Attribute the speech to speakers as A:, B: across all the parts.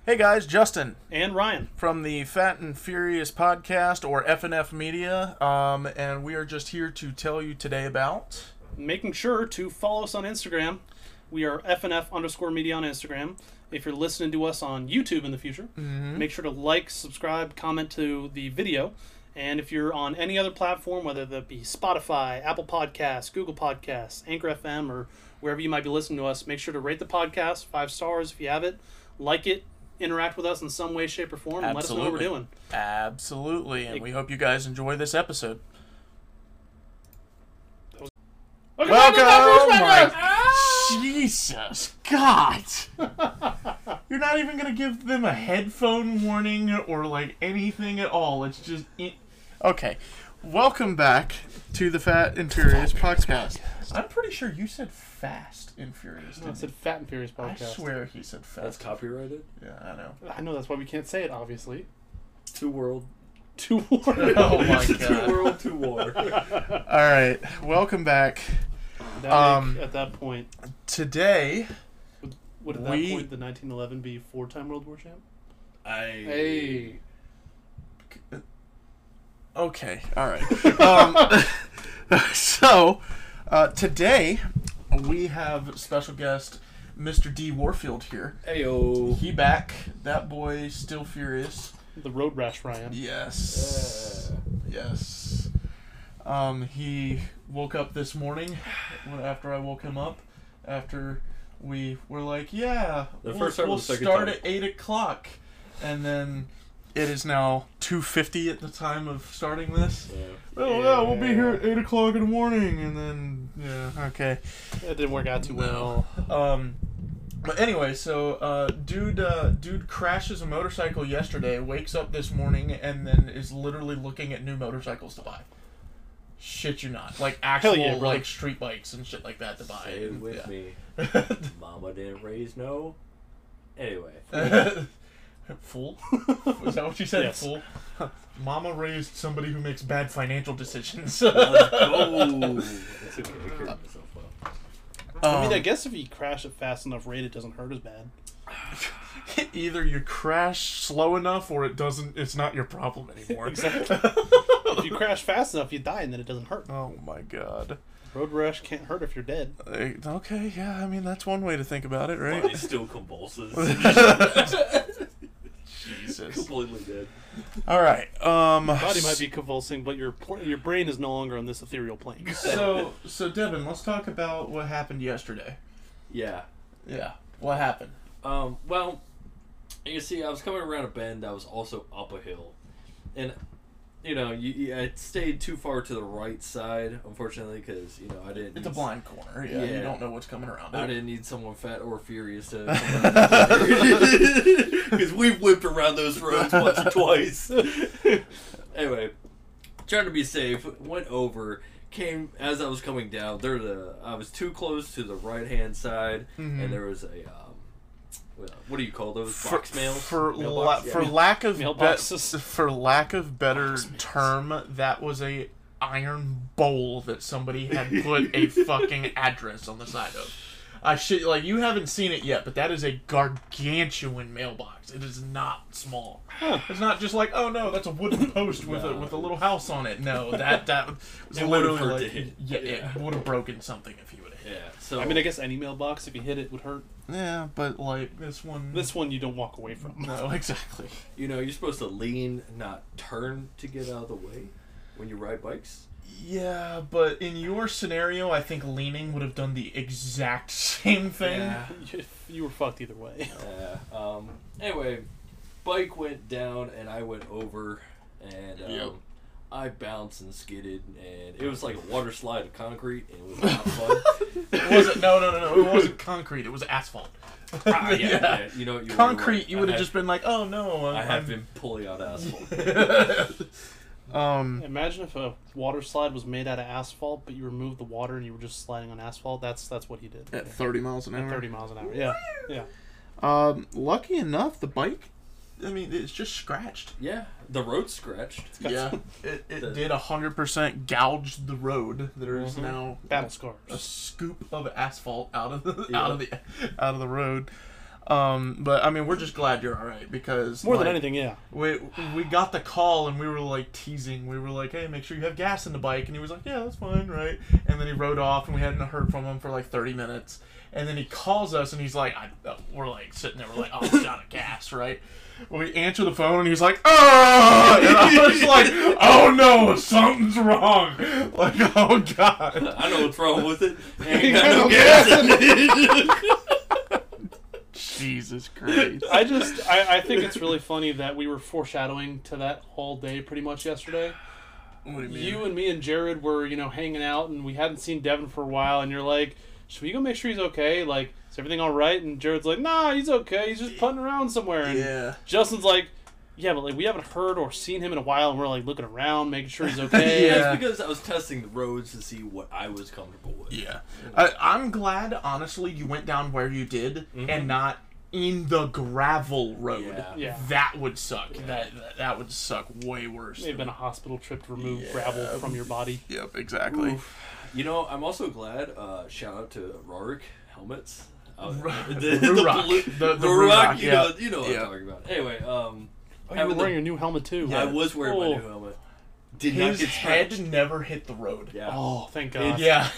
A: Hey guys, Justin
B: and Ryan
A: from the Fat and Furious podcast, or FNF Media, and we are just here to tell you today about
B: making sure to follow us on Instagram. We are FNF_media on Instagram. If you're listening to us on YouTube in the future, make sure to like, subscribe, comment to the video. And if you're on any other platform, whether that be Spotify, Apple Podcasts, Google Podcasts, Anchor FM, or wherever you might be listening to us, make sure to rate the podcast 5 stars if you have it, like it, interact with us in some way, shape, or form, and let us know what we're doing.
A: Absolutely, and we hope you guys enjoy this episode.
B: Welcome!
A: Jesus, God! You're not even gonna give them a headphone warning or like anything at all. It's just okay. Welcome back to the Fat and Furious podcast. I'm pretty sure you said Fast and Furious.
B: No, I said Fat and Furious podcast.
A: I swear he said Fast.
C: That's copyrighted?
A: Yeah, I know.
B: I know, that's why we can't say it, obviously.
C: Two world.
B: Two war.
A: Oh my God.
C: Two world, two war.
A: Alright, welcome back.
B: At that point,
A: today,
B: would at that point the 1911 be 4-time World War champ? Hey.
A: Okay, alright. Today, we have special guest Mr. D. Warfield here.
C: Heyo.
A: He back. That boy still furious.
B: The road rash Ryan.
A: Yes. Yes. He woke up this morning after I woke him up. After we were like, we'll start at 8 o'clock. And then it is now 2:50 at the time of starting this.
C: Yeah.
A: We'll be here at 8 o'clock in the morning. And then, okay.
B: That didn't work out too well.
A: But anyway, so dude crashes a motorcycle yesterday, wakes up this morning, and then is literally looking at new motorcycles to buy. Shit you not. Like actual like street bikes and shit like that to buy.
C: Say it with me. Mama didn't raise no. Anyway.
A: Fool? Was that what you said?
B: Yes.
A: Fool? Mama raised somebody who makes bad financial decisions.
C: Let's go. That's okay. I carried myself well.
B: I mean, I guess if you crash at fast enough rate, it doesn't hurt as bad.
A: Either you crash slow enough, or it's not your problem anymore.
B: Exactly. If you crash fast enough, you die, and then it doesn't hurt.
A: Oh my God.
B: Road rash can't hurt if you're dead.
A: Okay, yeah, I mean, that's one way to think about it, right?
C: Body still convulses.
A: Jesus.
C: Completely dead.
A: All right.
B: Body might be convulsing, but your brain is no longer on this ethereal plane.
A: So Devin, let's talk about what happened yesterday.
C: Yeah.
A: Yeah. What happened?
C: Well, you see, I was coming around a bend that was also up a hill, and I stayed too far to the right side, unfortunately, because I didn't.
A: It's a blind corner. Yeah, you don't know what's coming around.
C: I didn't need someone fat or furious to. Because we've whipped around those roads once or twice. Anyway, trying to be safe, went over. Came as I was coming down. I was too close to the right hand side, and there was a. What do you call those? Box mails?
A: For lack of better term, that was a iron bowl that somebody had put a fucking address on the side of. You haven't seen it yet, but that is a gargantuan mailbox. It is not small. It's not just like, oh no, that's a wooden post with a little house on it. No, that was literally it would have broken something if he would have hit.
C: Yeah. So
B: I mean, I guess any mailbox, if you hit it, would hurt.
A: Yeah, but like this one
B: you don't walk away from.
A: No, exactly.
C: You're supposed to lean, not turn to get out of the way when you ride bikes.
A: Yeah, but in your scenario, I think leaning would have done the exact same thing.
C: Yeah.
B: You were fucked either way.
C: Yeah. Anyway, bike went down and I went over, and I bounced and skidded, and it was like a water slide of concrete, and it was not fun.
A: It wasn't. No. It wasn't concrete. It was asphalt.
C: Yeah.
A: Concrete. You would have just been like, oh no.
C: I have been pulling out asphalt.
B: Imagine if a water slide was made out of asphalt, but you removed the water and you were just sliding on asphalt. That's what he did.
A: At 30 miles an hour.
B: At 30 miles an hour. Yeah. Yeah.
A: Lucky enough, the bike. I mean, it's just scratched.
C: Yeah, the road's scratched.
A: Yeah, it did 100% gouge the road. There is now
B: battle scars,
A: a scoop of asphalt out of the road. But I mean, we're just glad you're all right because
B: more than anything, yeah.
A: We got the call and we were like teasing. We were like, "Hey, make sure you have gas in the bike," and he was like, "Yeah, that's fine, right?" And then he rode off, and we hadn't heard from him for like 30 minutes. And then he calls us, and he's like, "We're like sitting there, we're like, oh, we're out of gas, right?" We answer the phone, and he's like, "Oh!" And I was like, "Oh no, something's wrong!" Like, oh god,
C: I know what's wrong with it. Ain't got no gas in it.
A: Jesus Christ.
B: I think it's really funny that we were foreshadowing to that all day pretty much yesterday.
A: What do you mean?
B: You and me and Jared were, hanging out, and we hadn't seen Devin for a while, and you're like, should we go make sure he's okay? Like, is everything all right? And Jared's like, nah, he's okay. He's just putting around somewhere. And Justin's like, yeah, but like we haven't heard or seen him in a while, and we're like looking around, making sure he's okay.
C: Yeah, it's because I was testing the roads to see what I was comfortable with.
A: Yeah. I'm glad, honestly, you went down where you did and not in the gravel road.
B: Yeah.
A: That would suck. Yeah. That would suck way worse.
B: Maybe been a hospital trip to remove gravel from your body.
A: Yep, exactly.
B: Oof.
C: I'm also glad, shout out to Rorik Helmets.
A: The
C: Ruroc, you know what
A: yeah.
C: I'm talking about. Anyway,
B: you were wearing your new helmet too.
C: Yeah, I was wearing my new helmet.
A: His head never hit the road.
C: Yeah.
B: Oh, thank God.
A: Yeah.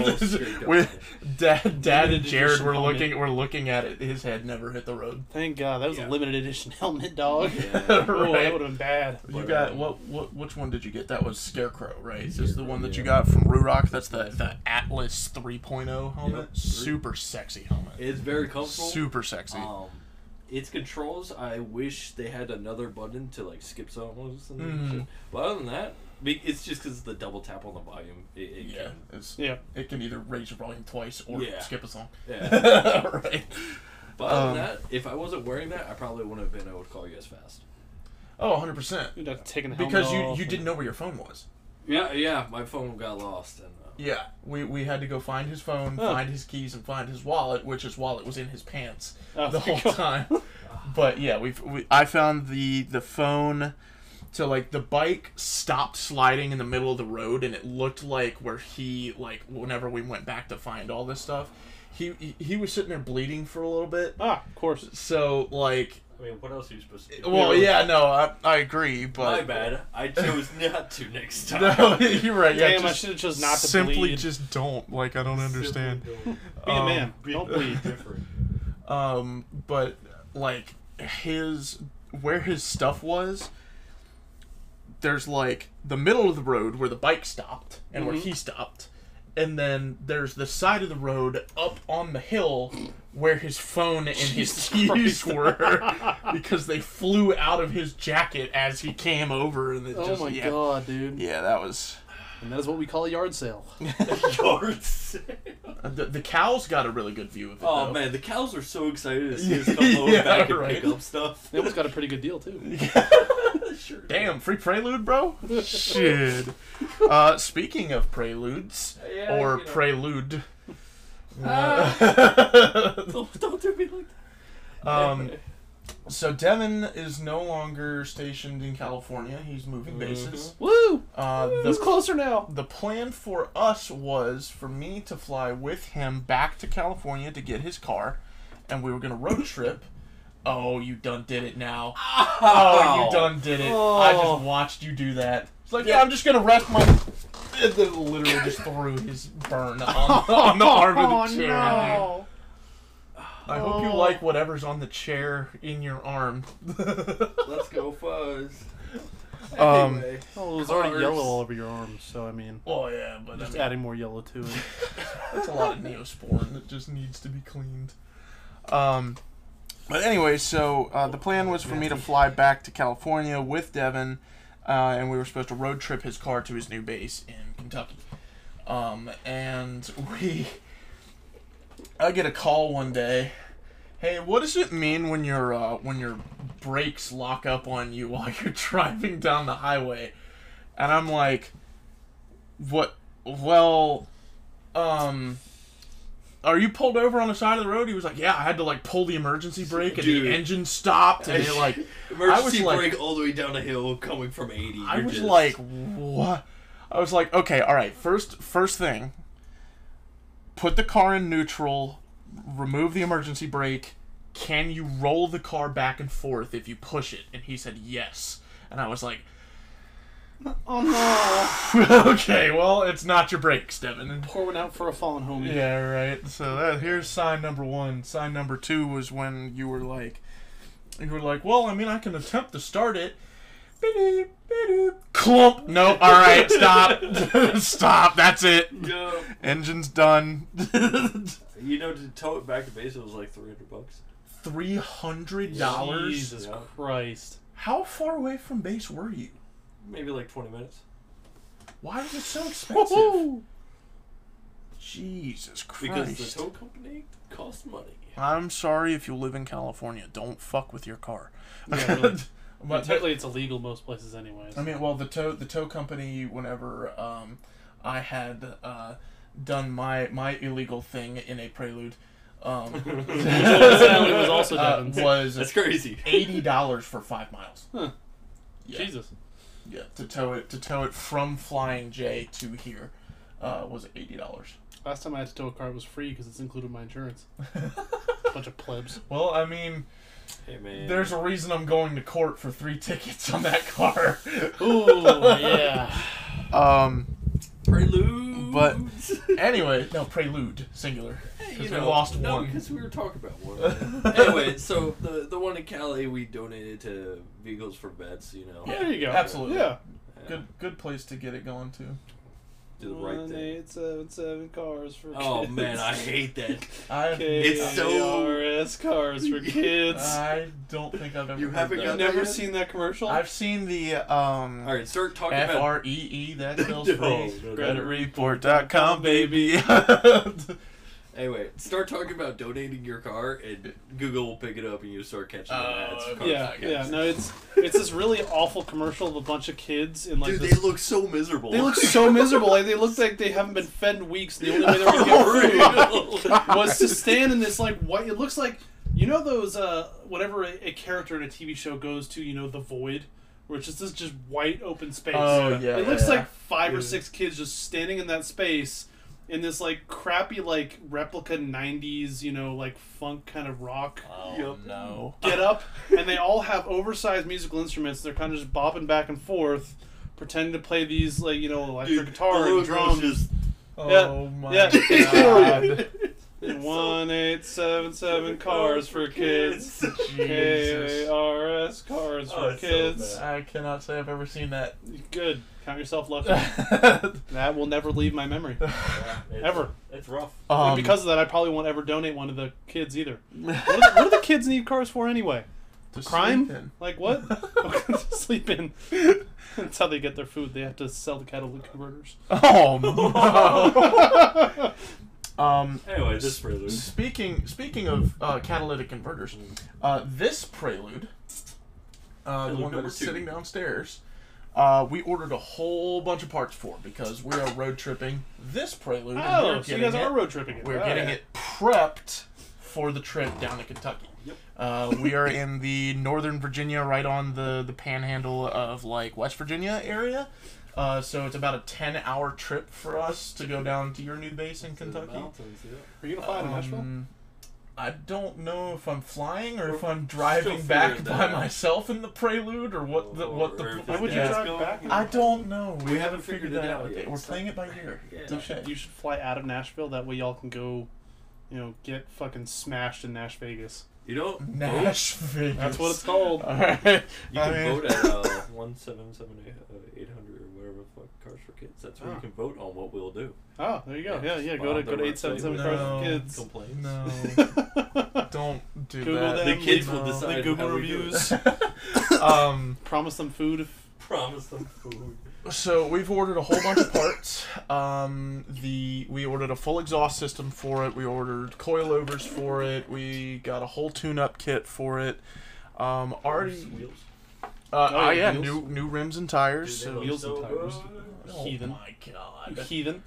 A: Dad and Jared were
B: helmet.
A: looking at it. His head never hit the road.
B: Thank God. That was a limited edition helmet, dog.
C: Yeah.
B: Right. Oh, that would have been bad.
A: You got which one did you get? That was Scarecrow, right? Is this the one that you got from Ruroc? That's the Atlas 3.0 helmet. Yep. Super sexy helmet.
C: It's very comfortable.
A: Super sexy.
C: Its controls, I wish they had another button to like skip songs and shit. But other than that, it's just because the double tap on the volume.
A: It can either raise your volume twice or skip a song.
C: Yeah.
A: Right.
C: But other than that, if I wasn't wearing that, I probably wouldn't have been able to call you as fast.
A: Oh, 100%.
B: You'd have taken the helmet
A: because
B: off
A: you didn't know where your phone was.
C: Yeah, my phone got lost. And,
A: yeah, we had to go find his phone, find his keys, and find his wallet, which his wallet was in his pants the whole time. But yeah, I found the phone. So like the bike stopped sliding in the middle of the road, and it looked like where he whenever we went back to find all this stuff, he was sitting there bleeding for a little bit.
B: Of course.
A: So like.
C: I mean, what else are you supposed to do?
A: Well, yeah, no, I agree, but...
C: My bad. I chose not to next time.
A: No, you're right. Yeah,
B: damn, I should have chosen not to
A: simply
B: bleed.
A: just don't. Like, I don't understand.
B: Be a man. Don't bleed.
C: Different.
A: But, like, where his stuff was, there's, like, the middle of the road where the bike stopped and where he stopped. And then there's the side of the road up on the hill where his phone and his keys were because they flew out of his jacket as he came over. And
B: God, dude.
A: Yeah, that was...
B: And that is what we call a yard sale.
C: Yard sale.
A: The cows got a really good view of it,
C: though. Man, the cows are so excited to see us come home back and pick up stuff.
B: They almost got a pretty good deal, too.
C: Sure.
A: Damn, free Prelude, bro? Shit. Speaking of Preludes, Prelude.
C: Don't do me like
A: that. So Devin is no longer stationed in California. He's moving bases.
B: Woo! He's closer now.
A: The plan for us was for me to fly with him back to California to get his car, and we were going to road trip. Oh, you done did it now. Oh, you done did it. I just watched you do that. It's like, yeah, I'm just going to rest my... And then literally just threw his burn on the arm of the chair.
B: No.
A: I hope you like whatever's on the chair in your arm.
C: Let's go, Fuzz.
B: Anyway, it was already yellow all over your arms, so I mean...
A: Oh, yeah, but
B: just adding more yellow to it.
A: That's a lot of Neosporin that just needs to be cleaned. But anyway, so the plan was for me to fly back to California with Devin, and we were supposed to road trip his car to his new base in Kentucky. And I get a call one day. Hey, what does it mean when your brakes lock up on you while you're driving down the highway? And I'm like, what? Well, are you pulled over on the side of the road? He was like, yeah, I had to like pull the emergency brake and the engine stopped and it like
C: emergency brake all the way down a hill coming from 80.
A: I was like, what? I was like, okay, all right. First thing, put the car in neutral, remove the emergency brake, can you roll the car back and forth if you push it? And he said, yes. And I was like,
B: oh no.
A: Okay, well, it's not your brakes, Devin.
B: Pour one out for a fallen homie.
A: Yeah, right. So here's sign number 1. Sign number 2 was when you were like, well, I mean, I can attempt to start it. Clump. No, alright, stop. Stop, that's it.
C: Yeah.
A: Engine's done.
C: You know, to tow it back to base, it was like $300.
A: $300?
B: Jesus Christ.
A: How far away from base were you?
C: Maybe like 20 minutes.
A: Why was it so expensive?
B: Woo-hoo.
A: Jesus Christ.
C: Because the tow company costs money.
A: I'm sorry if you live in California. Don't fuck with your car.
B: Yeah, really. But technically, it's illegal most places, anyways.
A: I mean, well, the tow company. Whenever I had done my illegal thing in a Prelude,
B: was also
A: was
C: that's crazy.
A: $80 for 5 miles.
B: Huh.
A: Yeah.
B: Jesus.
A: Yeah, to tow it from Flying J to here was $80.
B: Last time I had to tow a car, it was free because it's included in my insurance. Bunch of plebs.
A: Well, I mean,
C: hey man,
A: there's a reason I'm going to court for 3 tickets on that car.
B: Ooh, yeah.
C: Prelude.
A: But anyway, no, Prelude singular. Because we lost one.
C: Because we were talking about one. Anyway, so the one in Cali we donated to Vehicles for Vets. You know.
B: Yeah, there you go.
A: Absolutely.
B: Yeah.
A: Good place to get it going to.
C: Do the right thing.
B: 1877 cars for kids.
C: Oh man, I hate that.
B: It's so KRS cars for kids.
A: I don't think I've ever.
C: You haven't
B: You've never seen that commercial?
A: I've seen the
C: All right, start talking about
A: FREE that spells free.
C: No.
A: Creditreport.com, baby.
C: Anyway, start talking about donating your car, and Google will pick it up, and you start catching the ads.
B: Yeah. No, it's this really awful commercial of a bunch of kids in like.
C: Dude,
B: this,
C: they look so miserable.
B: They look so miserable. Like they look like they haven't been fed in weeks. The only way they're gonna get food was to stand in this like white. It looks like those whatever a character in a TV show goes to. The void. Where it's just white open space.
A: Oh yeah.
B: It looks like 5 or 6 kids just standing in that space. In this like crappy like replica 90s, like funk kind of rock.
A: Oh no.
B: Get up, and they all have oversized musical instruments. They're kind of just bopping back and forth, pretending to play these like electric guitar and drums.
A: My God.
B: 1877 cars for kids. KRS cars for kids.
A: So I cannot say I've ever seen that.
B: Good. Count yourself lucky. That will never leave my memory. Ever.
C: It's rough.
B: And because of that, I probably won't ever donate one to the kids either. What do the kids need cars for anyway?
A: To
B: crime?
A: Sleep in.
B: Like what? To sleep in. That's how they get their food. They have to sell the catalytic converters.
A: Oh no.
C: Anyway, this Prelude.
A: Speaking of catalytic converters, this Prelude, the one that is sitting downstairs, we ordered a whole bunch of parts for because we are road tripping this Prelude.
B: Oh, so you guys are road tripping it.
A: We're getting it prepped for the trip down to Kentucky.
C: Yep.
A: We are in the Northern Virginia, right on the panhandle of like West Virginia area. So it's about a 10-hour trip for us to go down to your new base in Kentucky.
B: Are you gonna fly to Nashville?
A: I don't know if I'm flying or if I'm driving back by myself in the Prelude or what the.
B: Why would you drive back?
A: I don't know.
C: We haven't figured that out
A: yet. We're playing it by ear.
B: Yeah. You should fly out of Nashville. That way y'all can go, get fucking smashed in Nash Vegas.
A: Nash Vegas.
B: That's what it's called.
A: All right.
C: You can vote at 1778 800 or whatever the fuck Cars for Kids. That's where you can vote on what we'll do.
B: Oh, there you go. Yeah. Go to 877 Cars for Kids.
C: Complaints.
A: No. Don't do
B: Google
A: that.
B: them.
C: The kids will decide.
B: The Google reviews. Promise them food.
C: Promise them food.
A: So we've ordered a whole bunch of parts. We ordered a full exhaust system for it. We ordered coilovers for it. We got a whole tune-up kit for it. Already.
C: Wheels.
A: Wheels. New rims and tires.
C: Dude,
B: Wheels and tires.
A: Oh
B: Heathen.
A: my God.
B: You heathen.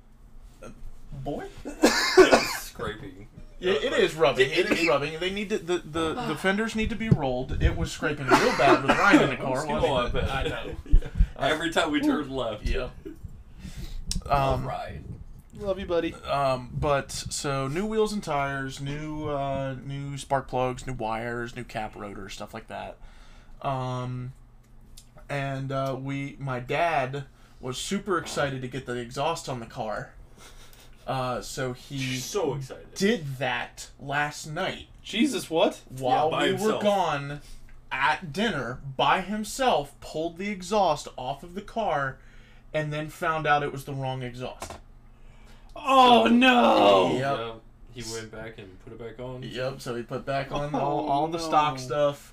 A: Boy.
C: Scraping.
A: Yeah, it is rubbing. It is rubbing. They need to, the fenders need to be rolled. It was scraping real bad with Ryan in the car.
C: I know. Every time we turn left.
A: Yeah.
C: Right.
B: Love you, buddy.
A: But so new wheels and tires, new spark plugs, new wires, new cap rotor, stuff like that. And my dad was super excited to get the exhaust on the car. So he
C: so excited.
A: Did that last night.
B: Jesus, what?
A: While we were gone at dinner by himself, pulled the exhaust off of the car, and then found out it was the wrong exhaust.
B: Oh no!
A: Yep.
C: He went back and put it back on.
A: Yep. So he put back on all the stock stuff,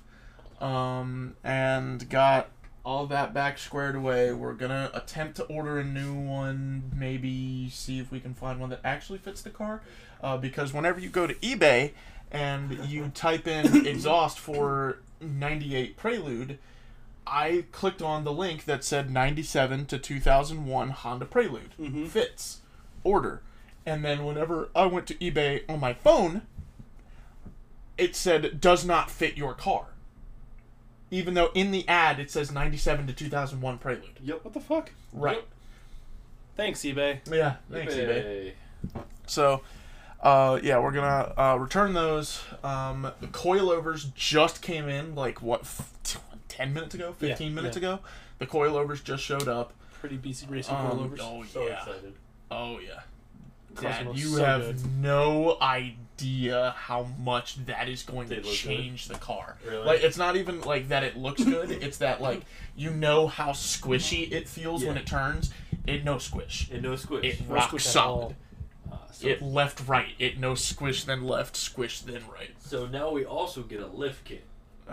A: and got all that back squared away. We're gonna attempt to order a new one. Maybe see if we can find one that actually fits the car, because whenever you go to eBay and you type in exhaust for 98 Prelude, I clicked on the link that said 97 to 2001 Honda Prelude. Fits. Order. And then whenever I went to eBay on my phone, it said does not fit your car. Even though in the ad it says 97 to 2001 Prelude.
B: Yep. What the fuck?
A: Right.
B: Yep. Thanks, eBay.
A: Yeah, thanks, eBay. So, yeah, we're gonna return those. The coilovers just came in, like, 10 minutes ago? 15 minutes ago? The coilovers just showed up.
B: Pretty BC Racing coilovers.
A: Oh,
C: so excited.
A: Oh, yeah. Dad, you have no idea how much that is going to change the car.
C: Really?
A: Like, it's not even, like, that it looks good. It's that, like, you know how squishy it feels when it turns. It no squish.
C: It no squish.
A: It rock solid. It left, right. It no squish, then left, squish, then right.
C: So now we also get a lift kit.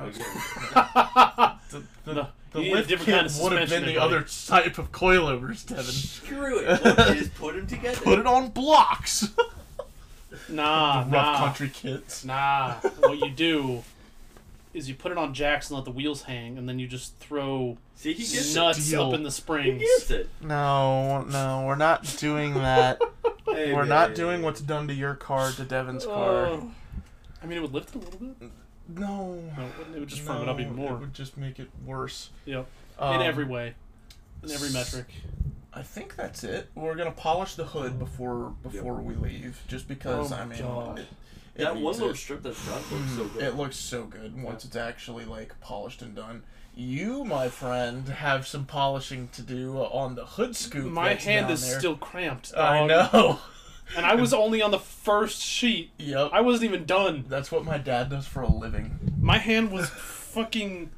A: The lift kit would have been the other type of coilovers, Devin.
C: Screw it. We'll just put them together.
A: Put it on blocks.
B: Rough
A: country kits.
B: What you do is you put it on jacks and let the wheels hang, and then you just throw nuts up in the springs.
C: He gets it.
A: No, we're not doing that. We're not doing what's done to your car to Devin's car.
B: I mean, it would lift it a little bit.
A: No,
B: it would just firm it up even more.
A: It would just make it worse.
B: Yep. In every way, in every metric.
A: I think that's it. We're gonna polish the hood before we leave, just because
C: that one little strip that's done looks so good.
A: It looks so good once it's actually like polished and done. You, my friend, have some polishing to do on the hood scoop.
B: My hand is still cramped. Dog.
A: I know.
B: And I was only on the first sheet.
A: Yep.
B: I wasn't even done.
A: That's what my dad does for a living.
B: My hand was fucking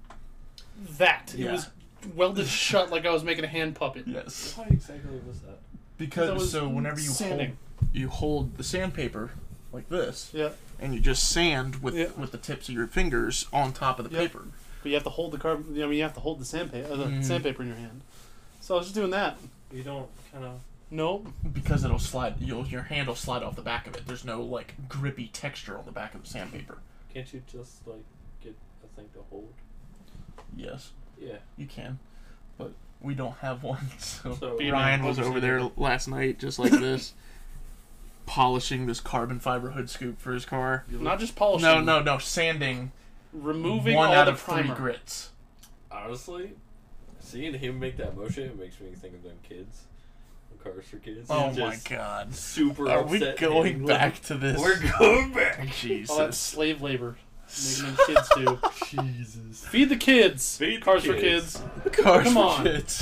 B: that. It was welded shut like I was making a hand puppet.
A: Yes.
C: Why exactly was that?
A: Because whenever you hold the sandpaper like this, and you just sand with the tips of your fingers on top of the paper.
B: But you have to hold you have to hold the sandpaper in your hand. So I was just doing that.
C: You don't kind of.
B: Nope.
A: Because it'll slide. Your hand will slide off the back of it. There's no like grippy texture on the back of the sandpaper.
C: Can't you just like get a thing to hold?
A: Yes.
C: Yeah.
A: You can, but we don't have one. So
B: Ryan
A: Ryan was over there last night, just like this, polishing this carbon fiber hood scoop for his car.
B: Not just polishing.
A: No. Sanding.
B: Removing
A: one
B: all
A: out
B: the
A: of
B: primer.
A: 3 grits.
C: Honestly, seeing him make that motion, it makes me think of them kids. Cars for Kids.
A: Oh my god.
C: Super
A: Are we going back to this?
C: We're going back.
A: Jesus.
B: All that slave labor. Making them kids do.
A: Jesus.
B: Feed the kids. Cars for Kids.
A: Cars
B: Come
A: for
B: on.
A: Kids.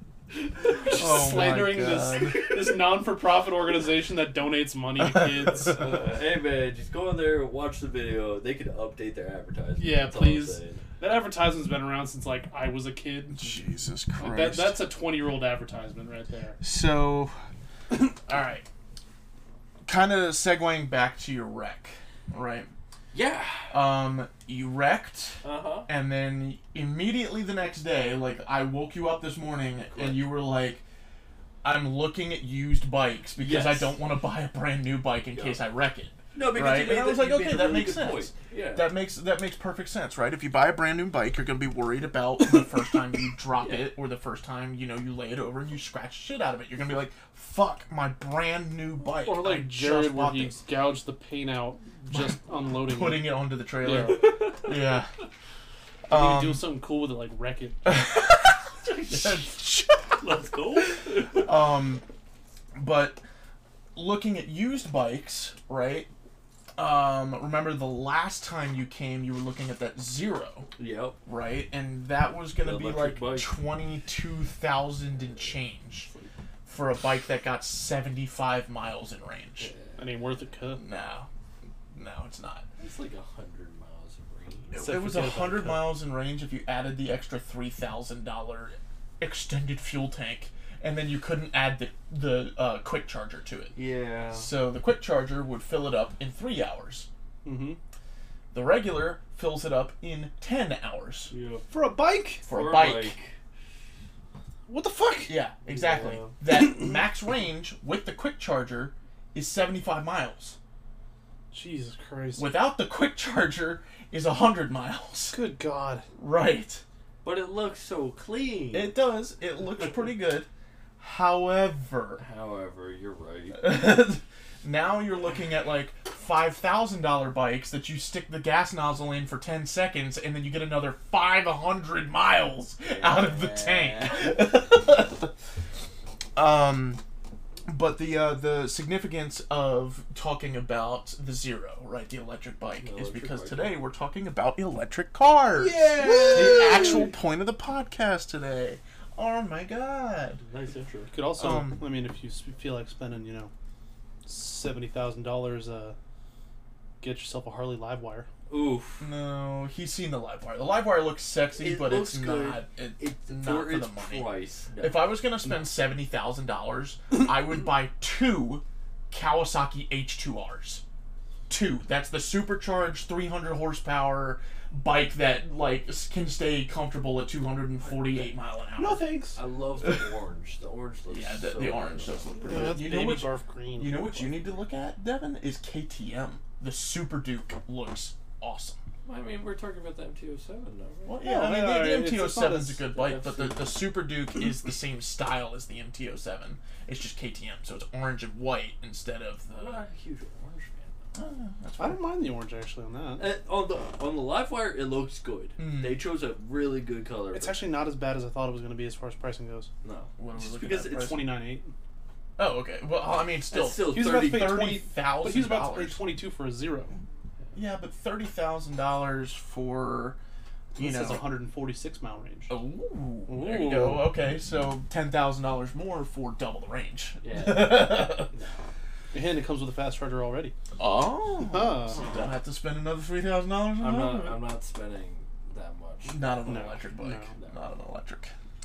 B: Slandering this non-for-profit organization that donates money to kids.
C: Hey man, just go in there, watch the video. They can update their advertisement.
B: Yeah, please. That advertisement's been around since like I was a kid.
A: Jesus Christ.
B: That's a 20-year-old advertisement right there.
A: So, all right. Kind of segueing back to your wreck, right?
C: Yeah.
A: You wrecked,
C: Uh-huh.
A: and then immediately the next day, like, I woke you up this morning, and you were like, I'm looking at used bikes because I don't want to buy a brand new bike in case I wreck it.
C: No, because
A: and I was like, okay, that makes sense.
C: Point. Yeah.
A: That makes perfect sense, right? If you buy a brand new bike, you're gonna be worried about the first time you drop it, or the first time you lay it over and you scratch shit out of it. You're gonna be like, "Fuck, my brand new bike!"
B: Or like Jared, where he gouged the paint out just unloading,
A: putting it onto the trailer. Yeah.
B: You need to do something cool with it, like wreck it.
C: Let's go.
A: But looking at used bikes, right? Remember the last time you came, you were looking at that Zero.
C: Yep.
A: Right? And that was going to be like
C: bike.
A: 22,000 and change for a bike that got 75 miles in range.
B: That ain't worth it, cut.
A: No, it's not.
C: It's like 100 miles of range.
A: It was 100 miles in range if you added the extra $3,000 extended fuel tank. And then you couldn't add the quick charger to it.
C: Yeah.
A: So the quick charger would fill it up in 3 hours.
B: Mm-hmm.
A: The regular fills it up in 10 hours.
B: Yeah. For a bike?
A: For a bike.
B: What the fuck?
A: Yeah, exactly.
C: Yeah.
A: That max range with the quick charger is 75 miles.
B: Jesus Christ.
A: Without the quick charger is 100 miles.
B: Good God.
A: Right.
C: But it looks so clean.
A: It does. It looks pretty good. However,
C: you're right.
A: Now you're looking at like $5,000 bikes that you stick the gas nozzle in for 10 seconds and then you get another 500 miles out of the tank. But the significance of talking about the Zero, right, the electric bike, is because today we're talking about electric cars.
B: Yeah!
A: The actual point of the podcast today. Oh my god.
C: Nice intro.
B: You could also, I mean, if you feel like spending, $70,000, get yourself a Harley Livewire.
C: Oof.
A: No, he's seen the Livewire. The Livewire looks sexy, but it's not. It's not for the money.
C: Price. No.
A: If I was gonna spend $70,000, I would buy 2 Kawasaki H2Rs. 2. That's the supercharged 300 horsepower bike that can stay comfortable at 248 mile an hour.
B: No thanks.
C: I love the orange. The orange looks
A: the orange does look pretty
B: good.
A: good.
B: You know what barf green.
A: You know what you need to look at, Devin, is KTM. The Super Duke looks awesome.
C: I mean, we're talking about the MT-07 now, right?
A: Well, yeah, I mean, the MT-07 is a good bike, but the Super Duke is the same style as the MT-07. It's just KTM, so it's orange and white instead of the...
C: I'm not a huge orange fan.
B: I don't mind the orange, actually, on that.
C: On the Livewire, it looks good.
A: Mm.
C: They chose a really good color.
B: It's actually not as bad as I thought it was going to be as far as pricing goes.
C: No.
A: What are we looking
C: because
A: at?
C: it's
B: $29,800.
A: Oh, okay. Well, I mean, still
C: he
B: was about to pay
A: $30,000.
B: But he was about to pay $22,000 for a Zero.
A: Yeah, but $30,000 for,
B: This has 146 mile range.
A: Ooh, there you go. Okay, so $10,000 more for double the range.
C: Yeah.
B: And it comes with a fast charger already.
A: Oh. So you don't have to spend another $3,000 on
C: I'm not spending that much.
A: Not on an electric bike.
C: No.
A: Not on an electric.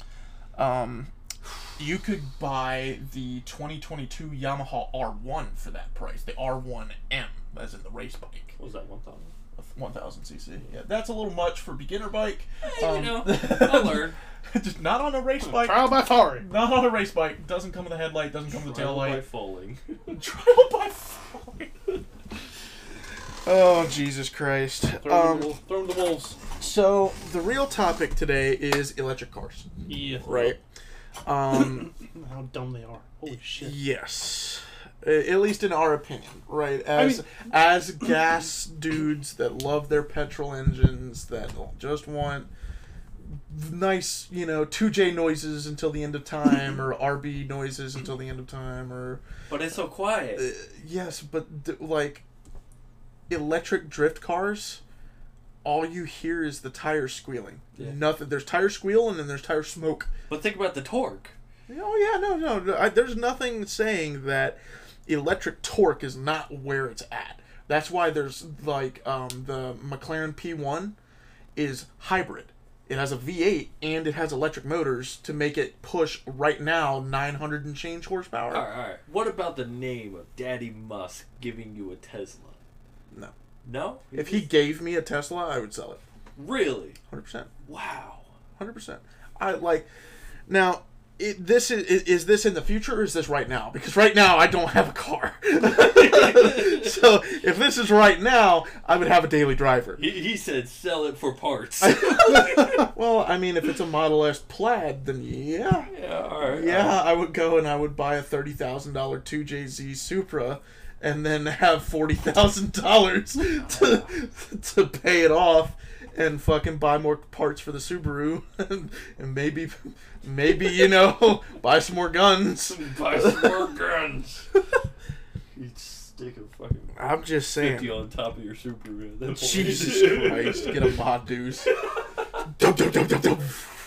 A: You could buy the 2022 Yamaha R1 for that price. The R1M, as in the race bike.
C: What was that, 1,000?
A: 1,000 cc. Yeah, that's a little much for beginner bike.
C: Hey, I'll learn.
A: Just not on a race bike.
B: Trial by firing.
A: Not on a race bike. Doesn't come with a headlight. Doesn't come with a tail
C: Trial by
A: light.
C: falling.
A: Trial by falling. Oh, Jesus Christ.
B: Throw them to wolves.
A: So, the real topic today is electric cars.
B: Yeah.
A: Right?
B: How dumb they are. Holy shit.
A: Yes. At least in our opinion, right? As gas dudes that love their petrol engines, that just want nice, 2J noises until the end of time, or RB noises until the end of time, or...
C: But it's so quiet.
A: Yes, but, electric drift cars, all you hear is the tires squealing.
C: Yeah.
A: Nothing. There's tire squeal, and then there's tire smoke.
C: But think about the torque.
A: Oh, yeah, no. There's nothing saying that electric torque is not where it's at. That's why there's, the McLaren P1 is hybrid. It has a V8, and it has electric motors to make it push, right now, 900 and change horsepower.
C: All right. What about the name of Daddy Musk giving you a Tesla?
A: No.
C: No?
A: If he gave me a Tesla, I would sell it.
C: Really?
A: 100%.
C: Wow.
A: 100%. Now, this is this in the future, or is this right now? Because right now, I don't have a car. So, if this is right now, I would have a daily driver.
C: He said sell it for parts.
A: Well, I mean, if it's a Model S Plaid, then yeah.
C: Yeah, all right.
A: Yeah, I would go and I would buy a $30,000 2JZ Supra, and then have $40,000 to pay it off, and fucking buy more parts for the Subaru, and maybe buy some more guns.
C: Buy some more guns. You stick a fucking.
A: I'm just saying.
C: 50 on top of your Subaru.
A: Jesus Christ! Get a mod deuce. Dum, dum, dum, dum, dum.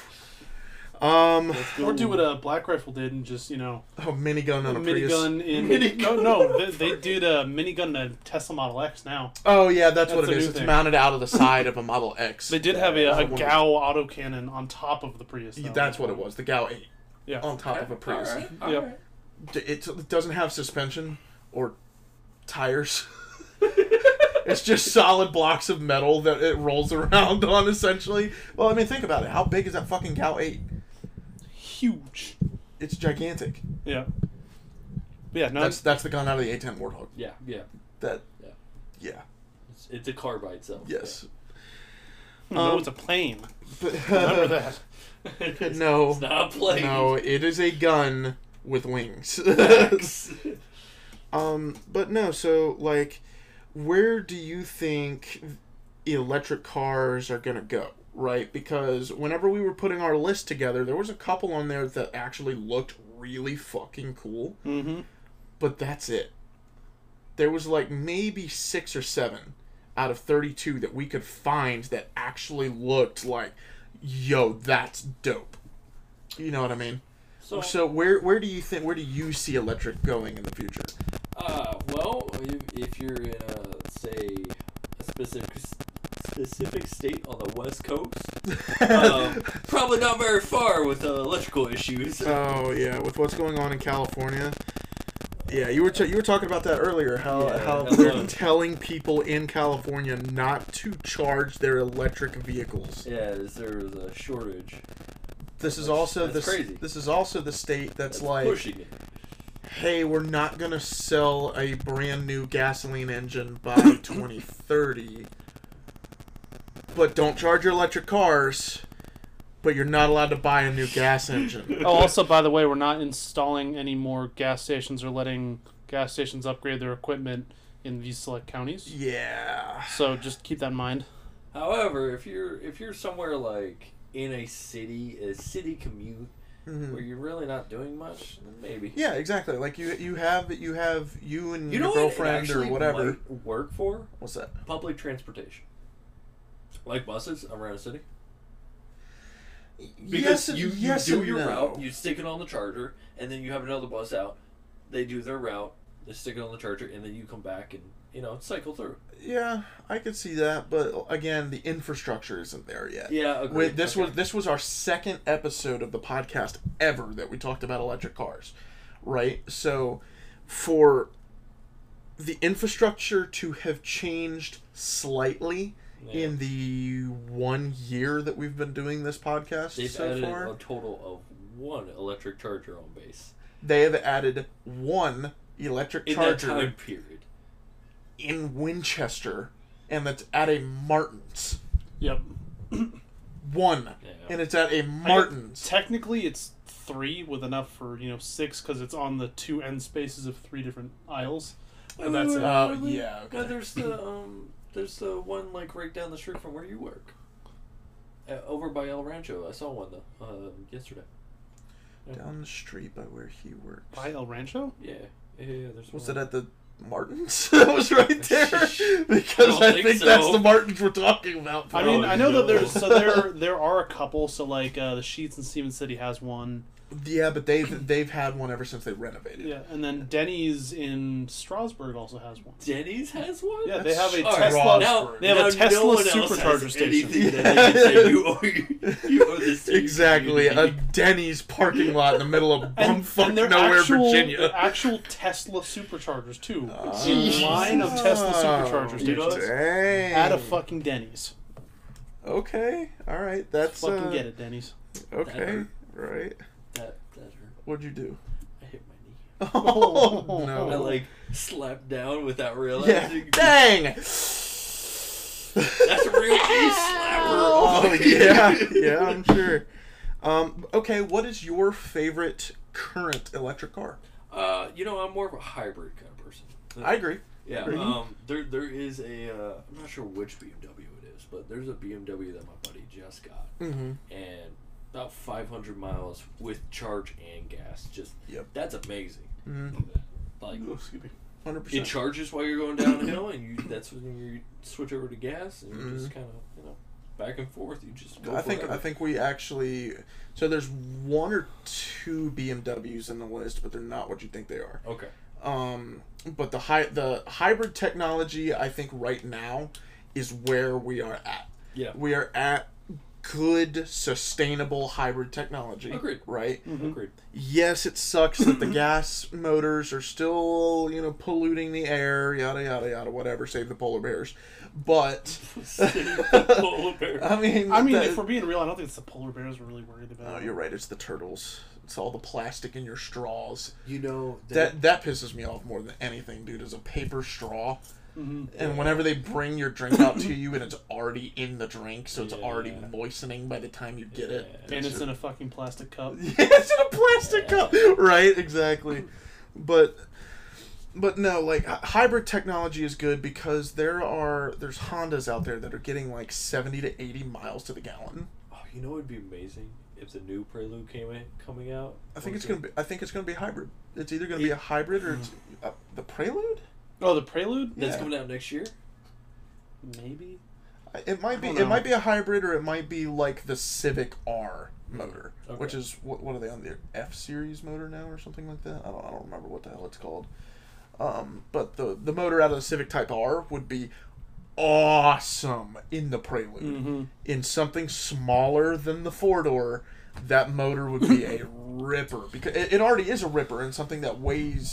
B: Or do what Black Rifle did and just,
A: minigun on a Prius.
B: They did a minigun in a Tesla Model X now.
A: Oh yeah, that's what it is. It's mounted out of the side of a Model X.
B: They did have a GAU autocannon on top of the Prius. Though.
A: That's what it was. The GAU 8.
B: Yeah.
A: On top of a Prius.
C: All right.
A: It doesn't have suspension or tires. It's just solid blocks of metal that it rolls around on, essentially. Well, I mean, think about it. How big is that fucking GAU 8?
B: Huge.
A: It's gigantic.
B: Yeah. But yeah, no.
A: That's the gun out of the A10 Warthog.
C: Yeah.
A: Yeah.
C: It's a car by itself.
A: Yes.
B: No, it's a plane.
A: But,
B: remember that.
A: No.
C: It's not a plane.
A: No, it is a gun with wings. But no, so, like, where do you think electric cars are gonna go? Right, because whenever we were putting our list together, there was a couple on there that actually looked really fucking cool.
B: Mm-hmm.
A: But that's it. There was like maybe 6 or 7 out of 32 that we could find that actually looked like, yo, that's dope. You know what I mean? So where do you see electric going in the future?
C: Well, if you're in say a specific state on the West Coast, probably not very far with electrical issues.
A: Oh yeah, with what's going on in California. Yeah, you were talking about that earlier. How they're telling people in California not to charge their electric vehicles.
C: Yeah, there's a shortage.
A: This is also
C: crazy.
A: This is also the state that's like
C: pushing it.
A: Hey, we're not gonna sell a brand new gasoline engine by 2030. But don't charge your electric cars. But you're not allowed to buy a new gas engine.
B: Oh, also, by the way, we're not installing any more gas stations or letting gas stations upgrade their equipment in these select counties.
A: Yeah.
B: So just keep that in mind.
C: However, if you're somewhere like in a city commute where you're really not doing much, then maybe.
A: Yeah, exactly. Like you have you and your
C: what
A: girlfriend or whatever.
C: Might work for?
A: What's that?
C: Public transportation, like buses around a city. Because you do your route, you stick it on the charger, and then you have another bus out. They do their route, they stick it on the charger, and then you come back and cycle through.
A: Yeah, I could see that, but again, the infrastructure isn't there yet.
C: Yeah, agreed.
A: This was our second episode of the podcast ever that we talked about electric cars, right? So, for the infrastructure to have changed slightly in the 1 year that we've been doing this podcast
C: They've
A: so
C: added
A: far,
C: a total of 1 electric charger on base.
A: They have added 1 electric charger
C: in that time period
A: in Winchester, and that's at a Martin's.
B: Yep.
A: 1, and it's at a Martin's.
B: Technically, it's 3 with enough for 6 because it's on the 2 end spaces of 3 different aisles. And that's it.
A: Yeah. Okay.
C: No, there's the one like right down the street from where you work. Over by El Rancho, I saw one though yesterday.
A: Down the street by where he works.
B: By El Rancho?
C: Yeah. There's
A: Was
C: one.
A: it at the Martins? That was right there because I think that's the Martins we're talking about.
B: I mean, I know that there are a couple. So like the Sheetz in Stevens City has one.
A: Yeah, but they've had one ever since they renovated.
B: Yeah, and then Denny's in Strasburg also has one.
C: Denny's has one?
B: Yeah, they have a
C: Tesla.
B: They have a Tesla supercharger station.
C: That they can say, you owe this to
A: exactly, a Denny's parking lot in the middle of bumfuck nowhere, Virginia.
B: Actual Tesla superchargers too. A line of Tesla supercharger stations at a fucking Denny's.
A: Okay, all right, that's
B: fucking get it, Denny's.
A: Okay, right.
C: That hurt.
A: What'd you do?
C: I hit my knee.
A: Oh no!
C: I like slapped down without realizing.
A: Yeah. Dang!
C: That's a real knee slapper.
A: Oh yeah, I'm sure. Okay, what is your favorite current electric car?
C: I'm more of a hybrid kind of person.
A: I agree.
C: Yeah. There is a I'm not sure which BMW it is, but there's a BMW that my buddy just got, and about 500 miles with charge and gas. Just that's amazing.
A: Mm-hmm.
C: Like,
A: 100%.
C: It charges while you're going downhill, and that's when you switch over to gas, and you just kind of, back and forth. You just go.
A: I think we actually. So there's 1 or 2 BMWs in the list, but they're not what you think they are.
C: Okay.
A: But the hybrid technology, I think right now, is where we are at.
C: Yeah.
A: We are at good, sustainable hybrid technology.
C: Agreed.
A: Right?
C: Mm-hmm. Agreed.
A: Yes, it sucks that the gas motors are still, polluting the air, yada, yada, yada, whatever, save the polar bears. But...
C: Save the polar bears.
A: I mean,
B: if we're being real, I don't think it's the polar bears we're really worried about.
A: Oh, you're right. It's the turtles. It's all the plastic in your straws.
C: That
A: pisses me off more than anything, dude, is a paper straw.
B: Mm-hmm.
A: And whenever they bring your drink out to you and it's already in the drink, so it's already moistening by the time you get it.
B: And it's in a fucking plastic cup.
A: Yeah, it's in a plastic cup. Right, exactly. But no, like, hybrid technology is good because there's Hondas out there that are getting like 70 to 80 miles to the gallon.
C: Oh, you know what would be amazing? If the new Prelude coming out?
A: I think it's gonna be hybrid. It's either gonna be a hybrid or it's the Prelude.
B: Oh, the Prelude?
C: That's coming out next year?
B: Maybe.
A: It might be. It might be a hybrid, or it might be like the Civic R motor, which is what are they on, the F Series motor now, or something like that? I don't remember what the hell it's called. But the motor out of the Civic Type R would be awesome in the Prelude.
B: Mm-hmm.
A: In something smaller than the 4-door, that motor would be a ripper, because it already is a ripper in something that weighs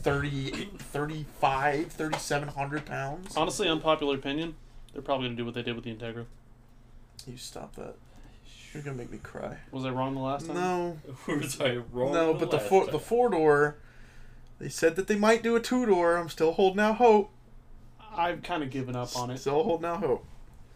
A: 3,700 pounds.
B: Honestly, unpopular opinion, they're probably gonna do what they did with the Integra.
A: You stop that. You're gonna make me cry.
B: Was I wrong the last time?
A: No.
C: Was I wrong?
A: No, but the 4-door, they said that they might do a 2-door. I'm still holding out hope.
B: I've kind of given up on it.
A: Still holding out hope.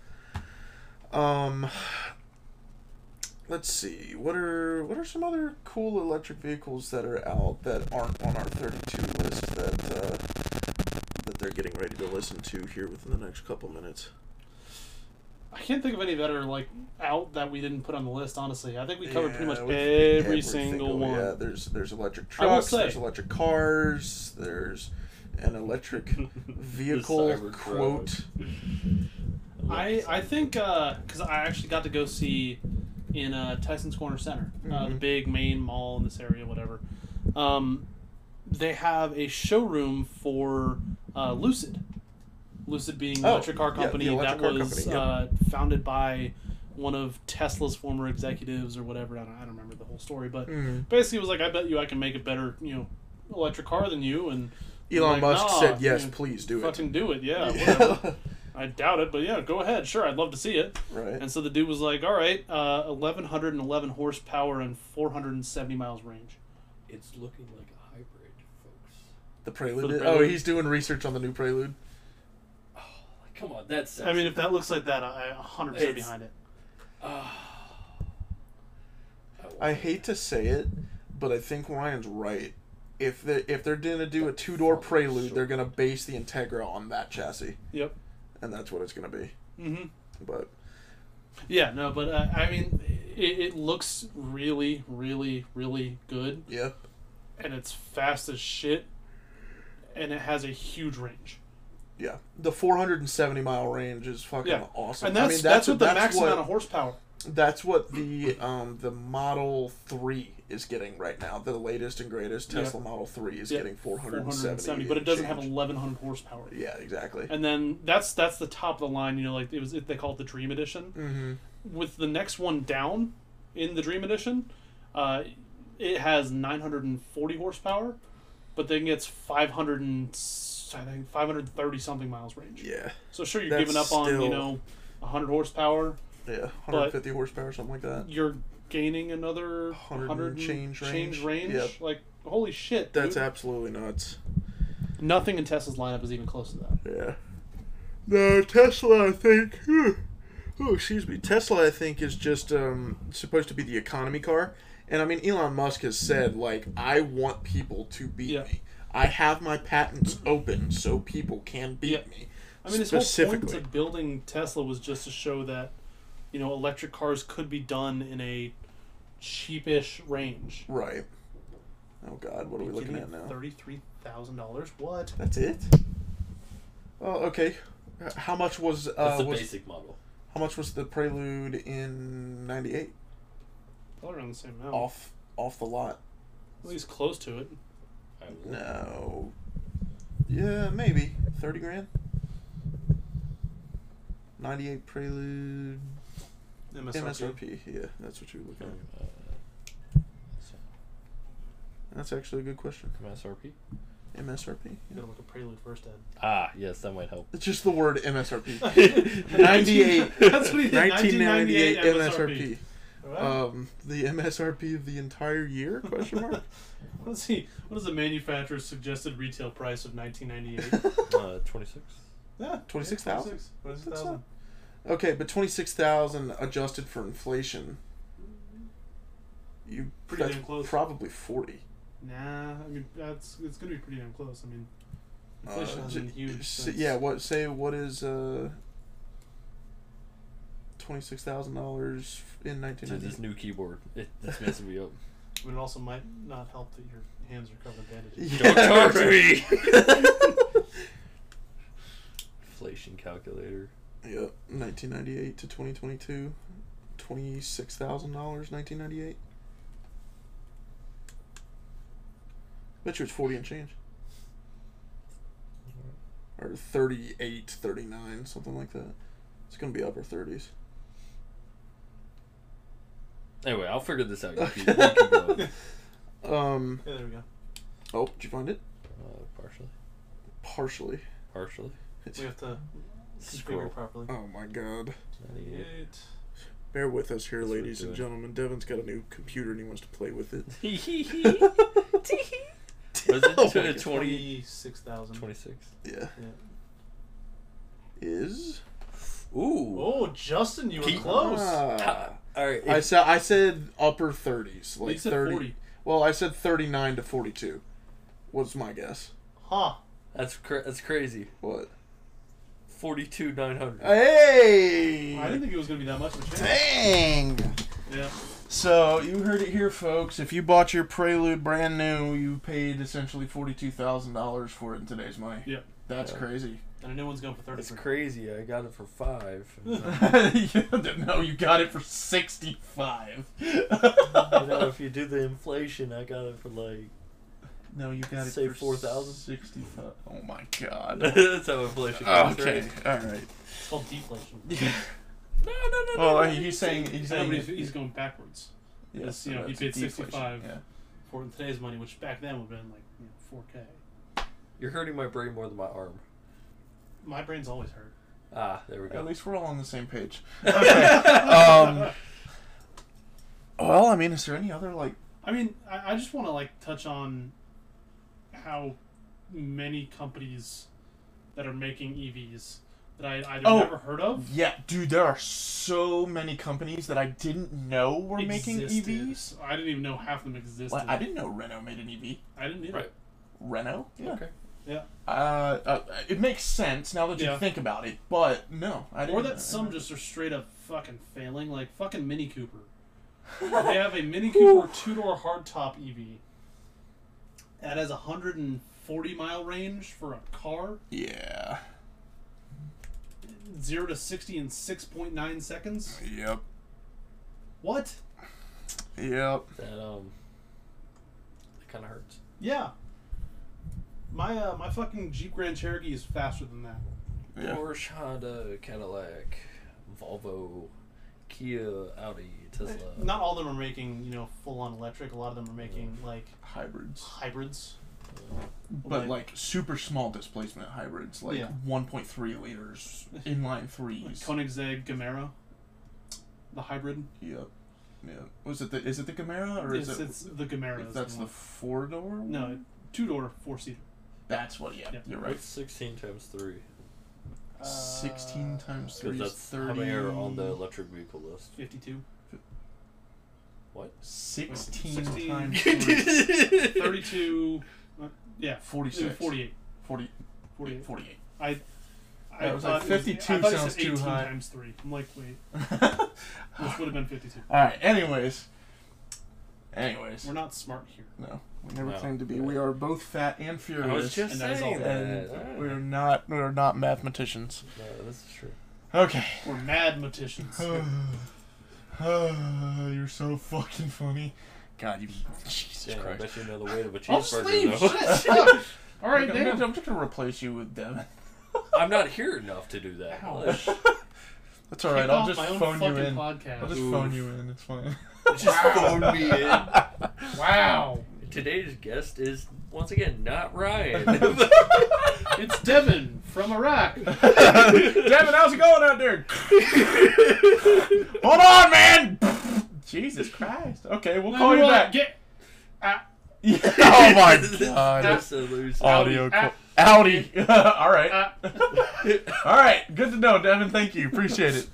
A: Let's see. What are some other cool electric vehicles that are out that aren't on our 32 list that they're getting ready to listen to here within the next couple minutes?
B: I can't think of any that are like out that we didn't put on the list. Honestly, I think we covered pretty much every single one.
A: Yeah, there's electric trucks. There's electric cars. There's an electric vehicle quote.
B: I think because I actually got to go see in Tyson's Corner Center, the big main mall in this area, whatever. They have a showroom for Lucid. Lucid being an electric car company that was founded by one of Tesla's former executives or whatever. I don't remember the whole story, but basically it was like, I bet you I can make a better electric car than you. And
A: Elon Musk said, yes, please do it.
B: Fucking do it, yeah. Whatever. I doubt it, but yeah, go ahead. Sure, I'd love to see it.
A: Right.
B: And so the dude was like, all right, 1,111 horsepower and 470 miles range.
C: It's looking like a hybrid, folks.
A: The Prelude? Oh, he's doing research on the new Prelude?
C: Oh, come on, that's...
B: I mean, if that looks like that, I'm 100% behind it.
A: I hate to say it, but I think Ryan's right. If they're going to do a 2-door Prelude, they're going to base the Integra on that chassis.
B: Yep.
A: And that's what it's going to be.
B: Mm-hmm.
A: But...
B: yeah, no, but I mean, it looks really, really, really good.
A: Yep.
B: And it's fast as shit. And it has a huge range.
A: Yeah. The 470 mile range is fucking awesome.
B: And that's what the max amount of horsepower.
A: That's what the Model 3 is getting right now. The latest and greatest Tesla Model 3 is getting 470.
B: But it doesn't have 1,100 horsepower.
A: Yeah, exactly.
B: And then that's the top of the line. Like they call it the Dream Edition.
A: Mm-hmm.
B: With the next one down in the Dream Edition, it has 940 horsepower, but then gets 530 something miles range.
A: Yeah.
B: So sure, you're giving up on 100 horsepower.
A: Yeah, 150 horsepower, something like that.
B: You're gaining another 100
A: change
B: range.
A: Yep.
B: Like, holy shit,
A: dude. That's
B: dude.
A: absolutely nuts.
B: Nothing in Tesla's lineup is even close to that.
A: Yeah. No, Tesla, I think... Tesla, I think, is just supposed to be the economy car. And, I mean, Elon Musk has said, like, I want people to beat me. I have my patents open so people can beat me.
B: I mean, his whole point of building Tesla was just to show that, electric cars could be done in a cheapish range.
A: Right. Oh God, what are we looking at now?
B: $33,000. What?
A: That's it? Oh, okay. How much was
C: That's the basic model.
A: How much was the Prelude in '98?
B: Probably around the same amount.
A: Off the lot.
B: At least close to it.
A: No. Yeah, maybe 30 grand. '98 Prelude. MSRP. Yeah, that's what you're looking at. That's actually a good question.
C: MSRP?
A: MSRP?
B: You gotta look at Prelude first, Ed.
C: Ah, yes, that might help.
A: It's just the word MSRP. 98.
B: That's what he did.
A: 1998
B: MSRP.
A: MSRP. The MSRP of the entire year? Question mark.
B: Let's see. What is the manufacturer's suggested retail price of 1998?
C: 26.
B: Yeah,
A: 26,000.
B: 26,000.
A: Okay, but 26,000 adjusted for inflation.
B: Pretty damn close.
A: Probably 40.
B: Nah, I mean it's gonna be pretty damn close. I mean, inflation has been huge.
A: What is $26,000 in 1990?
C: This new keyboard, it's messing me up.
B: But it also might not help that your hands are covered in bandages.
C: Don't charge me! Inflation calculator.
A: Yep, 1998 to 2022, $26,000, 1998. Bet you it's 40 and change. Or 38, 39, something like that. It's going to be upper 30s.
C: Anyway, I'll figure this out. You keep going.
B: Yeah, there we go.
A: Oh, did you find it?
C: Partially.
B: We have to
C: Scroll
B: configure properly.
A: Oh my God.
B: 98.
A: Bear with us here,
C: That's
A: ladies and gentlemen. Devin's got a new computer and he wants to play with it.
C: Was it
B: 26,000.
C: 26?
A: Yeah. Is?
C: Ooh.
B: Oh, Justin, you were close.
C: All right.
A: I said upper 30s, like
B: you said
A: 30.
B: 40.
A: Well, I said 39 to 42. Was my guess.
B: Huh.
C: That's crazy.
A: What?
C: 42,900.
A: Hey!
B: I didn't think it was going to be that much of a change.
A: Dang!
B: Yeah.
A: So, you heard it here, folks. If you bought your Prelude brand new, you paid essentially $42,000 for it in today's money.
B: Yep.
A: That's crazy.
B: And a new one's going for 30.
C: That's crazy. I got it for 5.
A: No, you got it for 65.
C: If you do the inflation, I got it for like...
A: No, you got it
C: say
A: for
C: 4,000.
A: 65. Oh my God.
C: That's how inflation goes.
A: Okay,
C: right?
A: all right.
B: It's called deflation.
C: No.
A: Well, he's saying
B: he's going backwards.
A: Yes,
B: He paid 65
A: yeah.
B: for today's money, which back then would have been like $4K.
C: You're hurting my brain more than my arm.
B: My brain's always hurt.
C: Ah, there we go.
A: At least we're all on the same page. Okay. Well, I mean, is there any other like?
B: I mean, I just want to touch on how many companies that are making EVs that I either never heard of.
A: Yeah, dude, there are so many companies that I didn't know were making EVs.
B: I didn't even know half of them existed.
A: Well, I didn't know Renault made an EV.
B: I didn't either.
C: Right.
A: Renault? Yeah.
C: Okay.
B: Yeah.
A: It makes sense now that you think about it, but no, I didn't.
B: Or that some just are straight up fucking failing, like fucking Mini Cooper. They have a Mini Cooper 2-door hardtop EV. That has 140 mile range for a car.
A: Yeah.
B: 0 to 60 in 6.9 seconds.
A: Yep.
B: What?
A: Yep.
C: That kind of hurts.
B: Yeah. My fucking Jeep Grand Cherokee is faster than that.
A: Yeah.
C: Porsche, Honda, Cadillac, Volvo, Kia, Audi, Tesla.
B: Not all of them are making, full on electric. A lot of them are making hybrids.
A: But super small displacement hybrids, 1.3 liters, inline threes.
B: Koenigsegg Gamera, the hybrid.
A: Yep. Yeah. Is it the Gamera or is it?
B: It's the Gamera.
A: That's the 4-door.
B: No, 2-door 4-seater.
A: That's what. Yeah, you're right.
C: What's 16 times 3?
A: 16 times 3 is
C: that's
A: 30.
C: How many are on the electric vehicle list?
B: 52.
C: What?
A: 16 times
B: 3. 32. Yeah.
A: 46.
B: 48.
A: 48.
B: I
A: was
B: thought
A: 52
B: I thought
A: sounds
B: it said 18
A: too high.
B: times 3. I'm like, wait. Which would have been 52.
A: Alright, anyways. Anyways.
B: We're not smart here.
A: No. We never claim to be. We are both fat and furious.
C: I was just saying that.
A: We're not mathematicians.
C: No, this is true.
A: Okay.
B: We're mathematicians.
A: You're so fucking funny. God, you... Jesus Christ.
C: I bet you know the weight of a
B: I'll
C: cheeseburger,
B: sleep.
C: though.
B: Shit. All right,
A: I'm just going to replace you with Devin.
C: I'm not here enough to do that.
B: Ouch.
A: That's all right. I'll just
B: my own
A: phone you
B: fucking
A: in.
B: Podcast.
A: I'll just phone you in. It's fine.
C: Just phone me in.
B: Wow.
C: Today's guest is, once again, not Ryan.
B: It's Devin from Iraq.
A: Devin, how's it going out there? Hold on, man! Jesus Christ. Okay, we'll call you back. Oh my God.
C: That's a loser.
A: Audio. Audi. All right. All right. Good to know, Devin. Thank you. Appreciate it.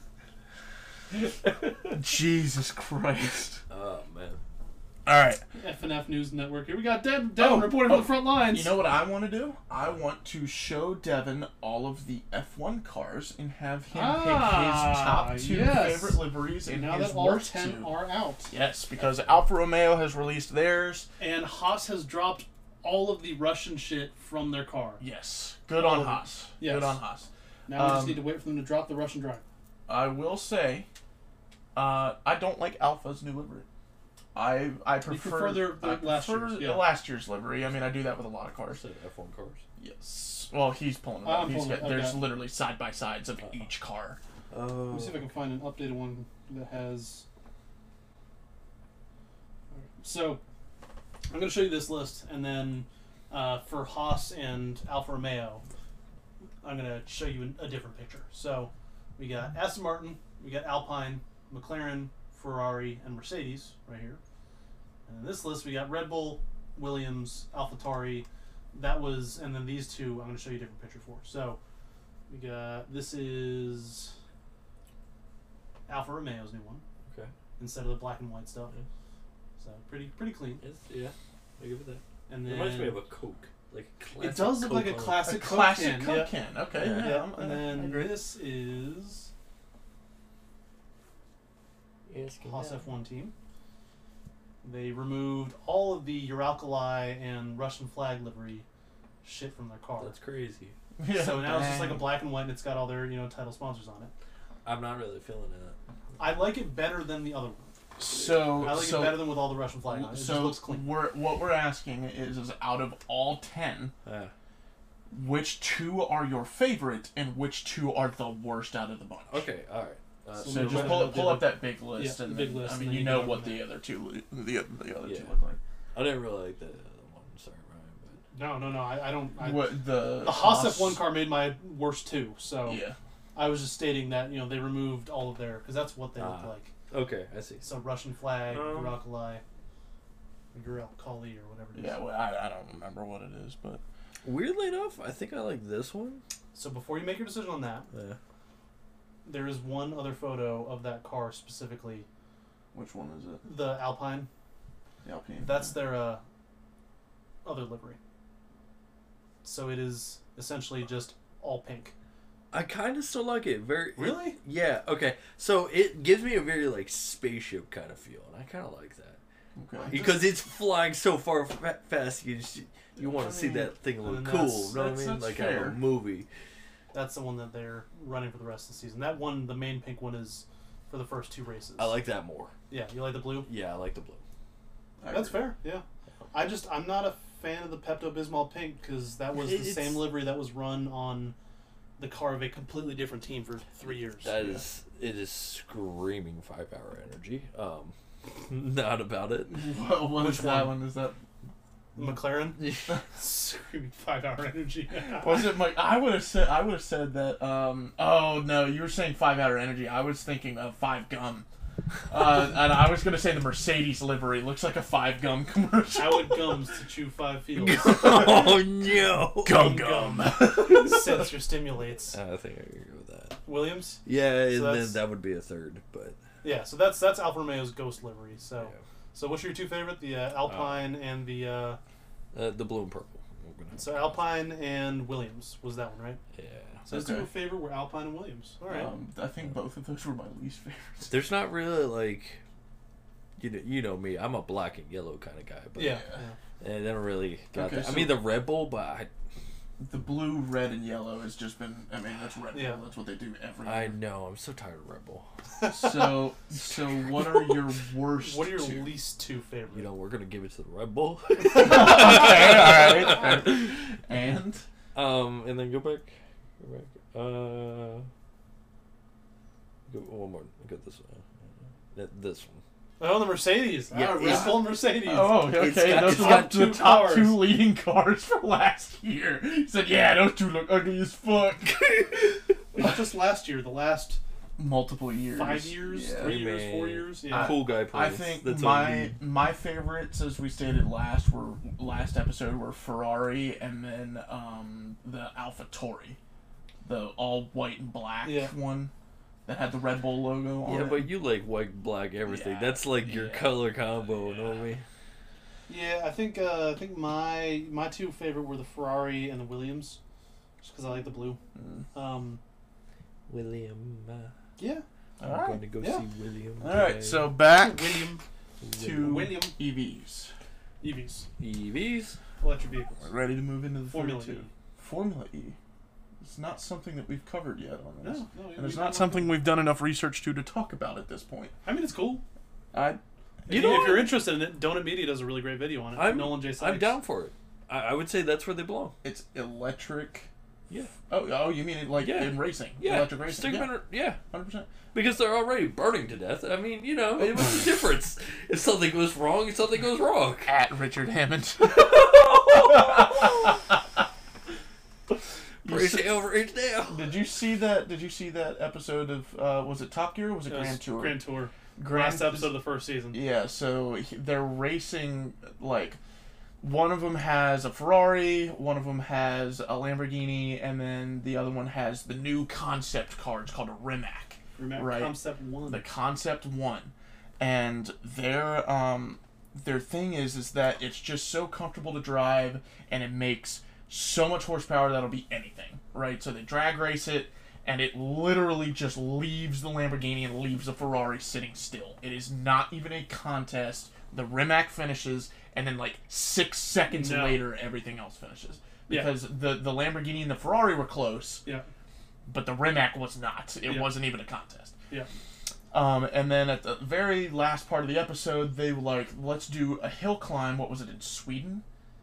A: Jesus Christ.
C: Oh, man.
A: All right.
B: FNF News Network. Here we got Devin reporting from the front lines.
A: You know what I want to do? I want to show Devin all of the F1 cars and have him pick his top 2 favorite liveries and
B: now
A: his
B: that all
A: worst
B: 10
A: 2.
B: are out.
A: Yes, because Alfa Romeo has released theirs.
B: And Haas has dropped all of the Russian shit from their car.
A: Yes. Good on Haas.
B: Yes.
A: Good on Haas.
B: Now we just need to wait for them to drop the Russian driver.
A: I will say, I don't like Alpha's new livery. I prefer
B: their last year's,
A: last year's livery. I mean, I do that with a lot of cars.
C: F1 cars.
A: Yes. Well, he's pulling it up. There's literally side by sides of each car.
B: Let me see if I can find an updated one that has. So, I'm going to show you this list, and then for Haas and Alfa Romeo, I'm going to show you a different picture. So, we got Aston Martin, we got Alpine, McLaren, Ferrari, and Mercedes right here. And in this list, we got Red Bull, Williams, AlphaTauri. And then these two, I'm going to show you a different picture for. So, we got, this is Alfa Romeo's new one.
C: Okay.
B: Instead of the black and white stuff.
C: Yeah.
B: So, pretty clean.
C: Yeah, I give it that.
B: And then,
C: it reminds me of a Coke. Like a classic
B: it does look
C: Coke
B: like a classic Coke
A: classic
B: can.
A: Coke can. Okay.
B: Yeah. And then this is Haas F1 team. They removed all of the Uralkali and Russian flag livery shit from their car.
C: That's crazy.
A: Yeah,
B: so now it's just like a black and white, and it's got all their title sponsors on it.
C: I'm not really feeling it.
B: I like it better than the other one.
A: So
B: I like it better than with all the Russian flag on it. It just looks clean.
A: What we're asking is out of all 10, which 2 are your favorite and which 2 are the worst out of the bunch?
C: Okay, all right.
A: So just pull up that big list,
B: and
A: big list. I mean, you know what the other two the other two look like.
C: I didn't really like the other one. Sorry, Ryan,
B: but no, I don't.
A: The
B: Haas F1 car made my worst 2. So
A: yeah,
B: I was just stating that they removed all of their because that's what they look like.
C: Okay, I see.
B: So Russian flag, Uralkali, or whatever it is.
A: Yeah, well, I don't remember what it is, but
C: weirdly enough, I think I like this one.
B: So before you make your decision on that, there is one other photo of that car specifically.
A: Which one is it?
B: The Alpine.
A: The Alpine.
B: That's their other livery. So it is essentially just all pink.
C: I kind of still like it.
B: Really?
C: Yeah. Okay. So it gives me a very like spaceship kind of feel, and I kind of like that.
A: Okay.
C: Because it's flying so far fast, you want to see that thing look cool. You know what I mean? Like a movie.
B: That's the one that they're running for the rest of the season. That one, the main pink one, is for the first 2 races.
C: I like that more.
B: Yeah, you like the blue?
C: Yeah, I like the blue.
B: That's fair. Yeah. I'm not a fan of the Pepto-Bismol pink because that was the same livery that was run on the car of a completely different team for 3 years.
C: It is screaming 5-hour energy. Not about it.
A: Which one is that?
B: McLaren. Screaming 5-hour energy.
A: Was it I would have said that. Oh no, you were saying 5-hour energy. I was thinking of 5 gum. And I was gonna say the Mercedes livery looks like a 5 gum commercial.
B: How it gums to chew 5 fields.
C: Oh no!
A: Gum.
B: Sensor stimulates.
C: I think I agree with that.
B: Williams.
C: Yeah, so and then that would be a third, but
B: yeah. So that's Alfa Romeo's Ghost livery. So, so what's your 2 favorite? The Alpine and the
C: blue and purple.
B: So Alpine and Williams was that one, right?
C: Yeah.
B: So his 2 favorite were Alpine and Williams. All right.
A: I think both of those were my least favorites.
C: There's not really like. you know me. I'm a black and yellow kind of guy. But
B: Yeah.
C: I never really got that.
A: So
C: I mean, the Red Bull, but
A: the blue, red, and yellow has just been. I mean, that's Red Bull.
B: Yeah.
A: That's what they do every year.
C: I know. I'm so tired of Red Bull.
A: So what are your worst?
B: What are your
A: two?
B: least two favorite?
C: You know, we're gonna give it to the Red Bull.
A: Okay, all right. And
C: then go back. Go one more. Go this one. This one.
B: Oh, the Mercedes.
C: Yeah,
B: Red Bull and Mercedes.
A: oh, okay.
C: It's
A: Those
C: got
A: are the
B: two
A: top
B: cars.
A: 2 leading cars for last year. He said, "Yeah, those 2 look ugly as fuck."
B: Not just last year. The last
A: Multiple years.
B: 5 years,
A: Yeah.
B: 3 years, 4 years. Yeah.
C: Cool guy.
A: I
C: Points.
A: think
C: That's all you need.
A: my favorites, as we stated last episode, were Ferrari and then the AlphaTauri, the all white and black one that had the Red Bull logo on it.
C: Yeah, but you like white, black, everything.
A: Yeah,
C: that's like your color combo, you know what I mean?
B: Yeah, I think my two favorite were the Ferrari and the Williams, just because I like the blue.
C: William.
B: Yeah.
C: I'm
A: All right.
C: going to go see William.
A: All right, so back
B: William.
A: to
B: William.
A: EVs.
C: EVs.
B: Electric vehicles.
A: We're ready to move into the
B: Formula
A: third
B: E.
A: two. Formula E. It's not something that we've covered yet on this.
B: No,
A: And it's not something we've done enough research to talk about at this point.
B: I mean, it's cool.
A: I
B: If you're interested in it, Donut Media does a really great video on it. Nolan J. Sykes.
C: I'm down for it. I would say that's where they belong.
A: It's electric.
C: Yeah.
A: Oh, you mean like in racing?
C: Yeah.
A: Electric racing.
C: Yeah.
A: 100%.
C: Because they're already burning to death. I mean, you know, what's the difference? If something goes wrong, something goes wrong.
A: At Richard Hammond.
C: Praise over each now.
A: Did you see that episode of was it Top Gear or was it Grand Tour?
B: Grand Tour. Last episode of the first season.
A: Yeah, so they're racing, like, one of them has a Ferrari, one of them has a Lamborghini, and then the other one has the new concept car. It's called a Rimac. Right?
B: Concept 1.
A: The Concept 1. And their thing is that it's just so comfortable to drive, and it makes so much horsepower that'll be anything, right? So they drag race it, and it literally just leaves the Lamborghini and leaves the Ferrari sitting still. It is not even a contest. The Rimac finishes, and then like 6 seconds later, everything else finishes. Because the Lamborghini and the Ferrari were close, but the Rimac was not. It wasn't even a contest.
B: Yeah.
A: And then at the very last part of the episode, they were like, let's do a hill climb. What was it, in Sweden?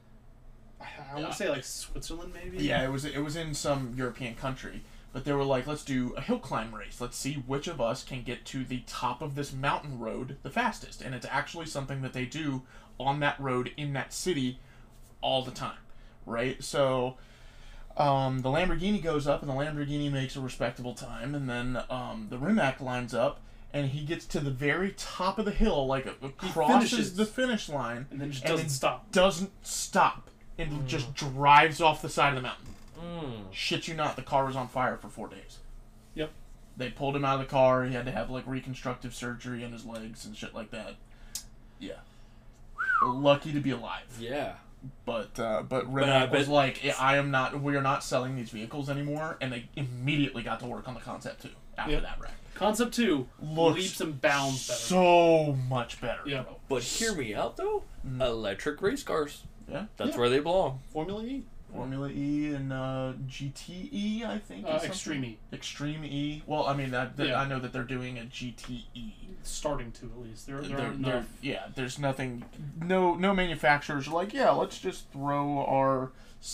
B: I want to say like Switzerland, maybe?
A: Yeah, it was in some European country. But they were like, let's do a hill climb race. Let's see which of us can get to the top of this mountain road the fastest. And it's actually something that they do on that road in that city all the time, right? So the Lamborghini goes up, and the Lamborghini makes a respectable time. And then the Rimac lines up, and he gets to the very top of the hill, like crosses the finish line.
B: And then just doesn't stop.
A: Doesn't stop. And just drives off the side of the mountain. Shit you not, the car was on fire for 4 days.
B: Yep.
A: They pulled him out of the car. He had to have like reconstructive surgery in his legs and shit like that. Yeah. Lucky to be alive.
C: Yeah.
A: But Rimac was like, we are not selling these vehicles anymore, and they immediately got to work on the Concept 2 after that wreck.
B: Concept 2 leaps and bounds better.
A: So much better.
B: Yeah.
C: But hear me out though. Electric race cars.
A: Yeah.
C: That's where they belong.
B: Formula E.
A: Formula E and GTE, I think.
B: Extreme E.
A: Extreme E. Well, I mean, I know that they're doing a GTE.
B: Starting to, at least. There are enough.
A: Yeah, there's nothing. No manufacturers are like, yeah, let's just throw our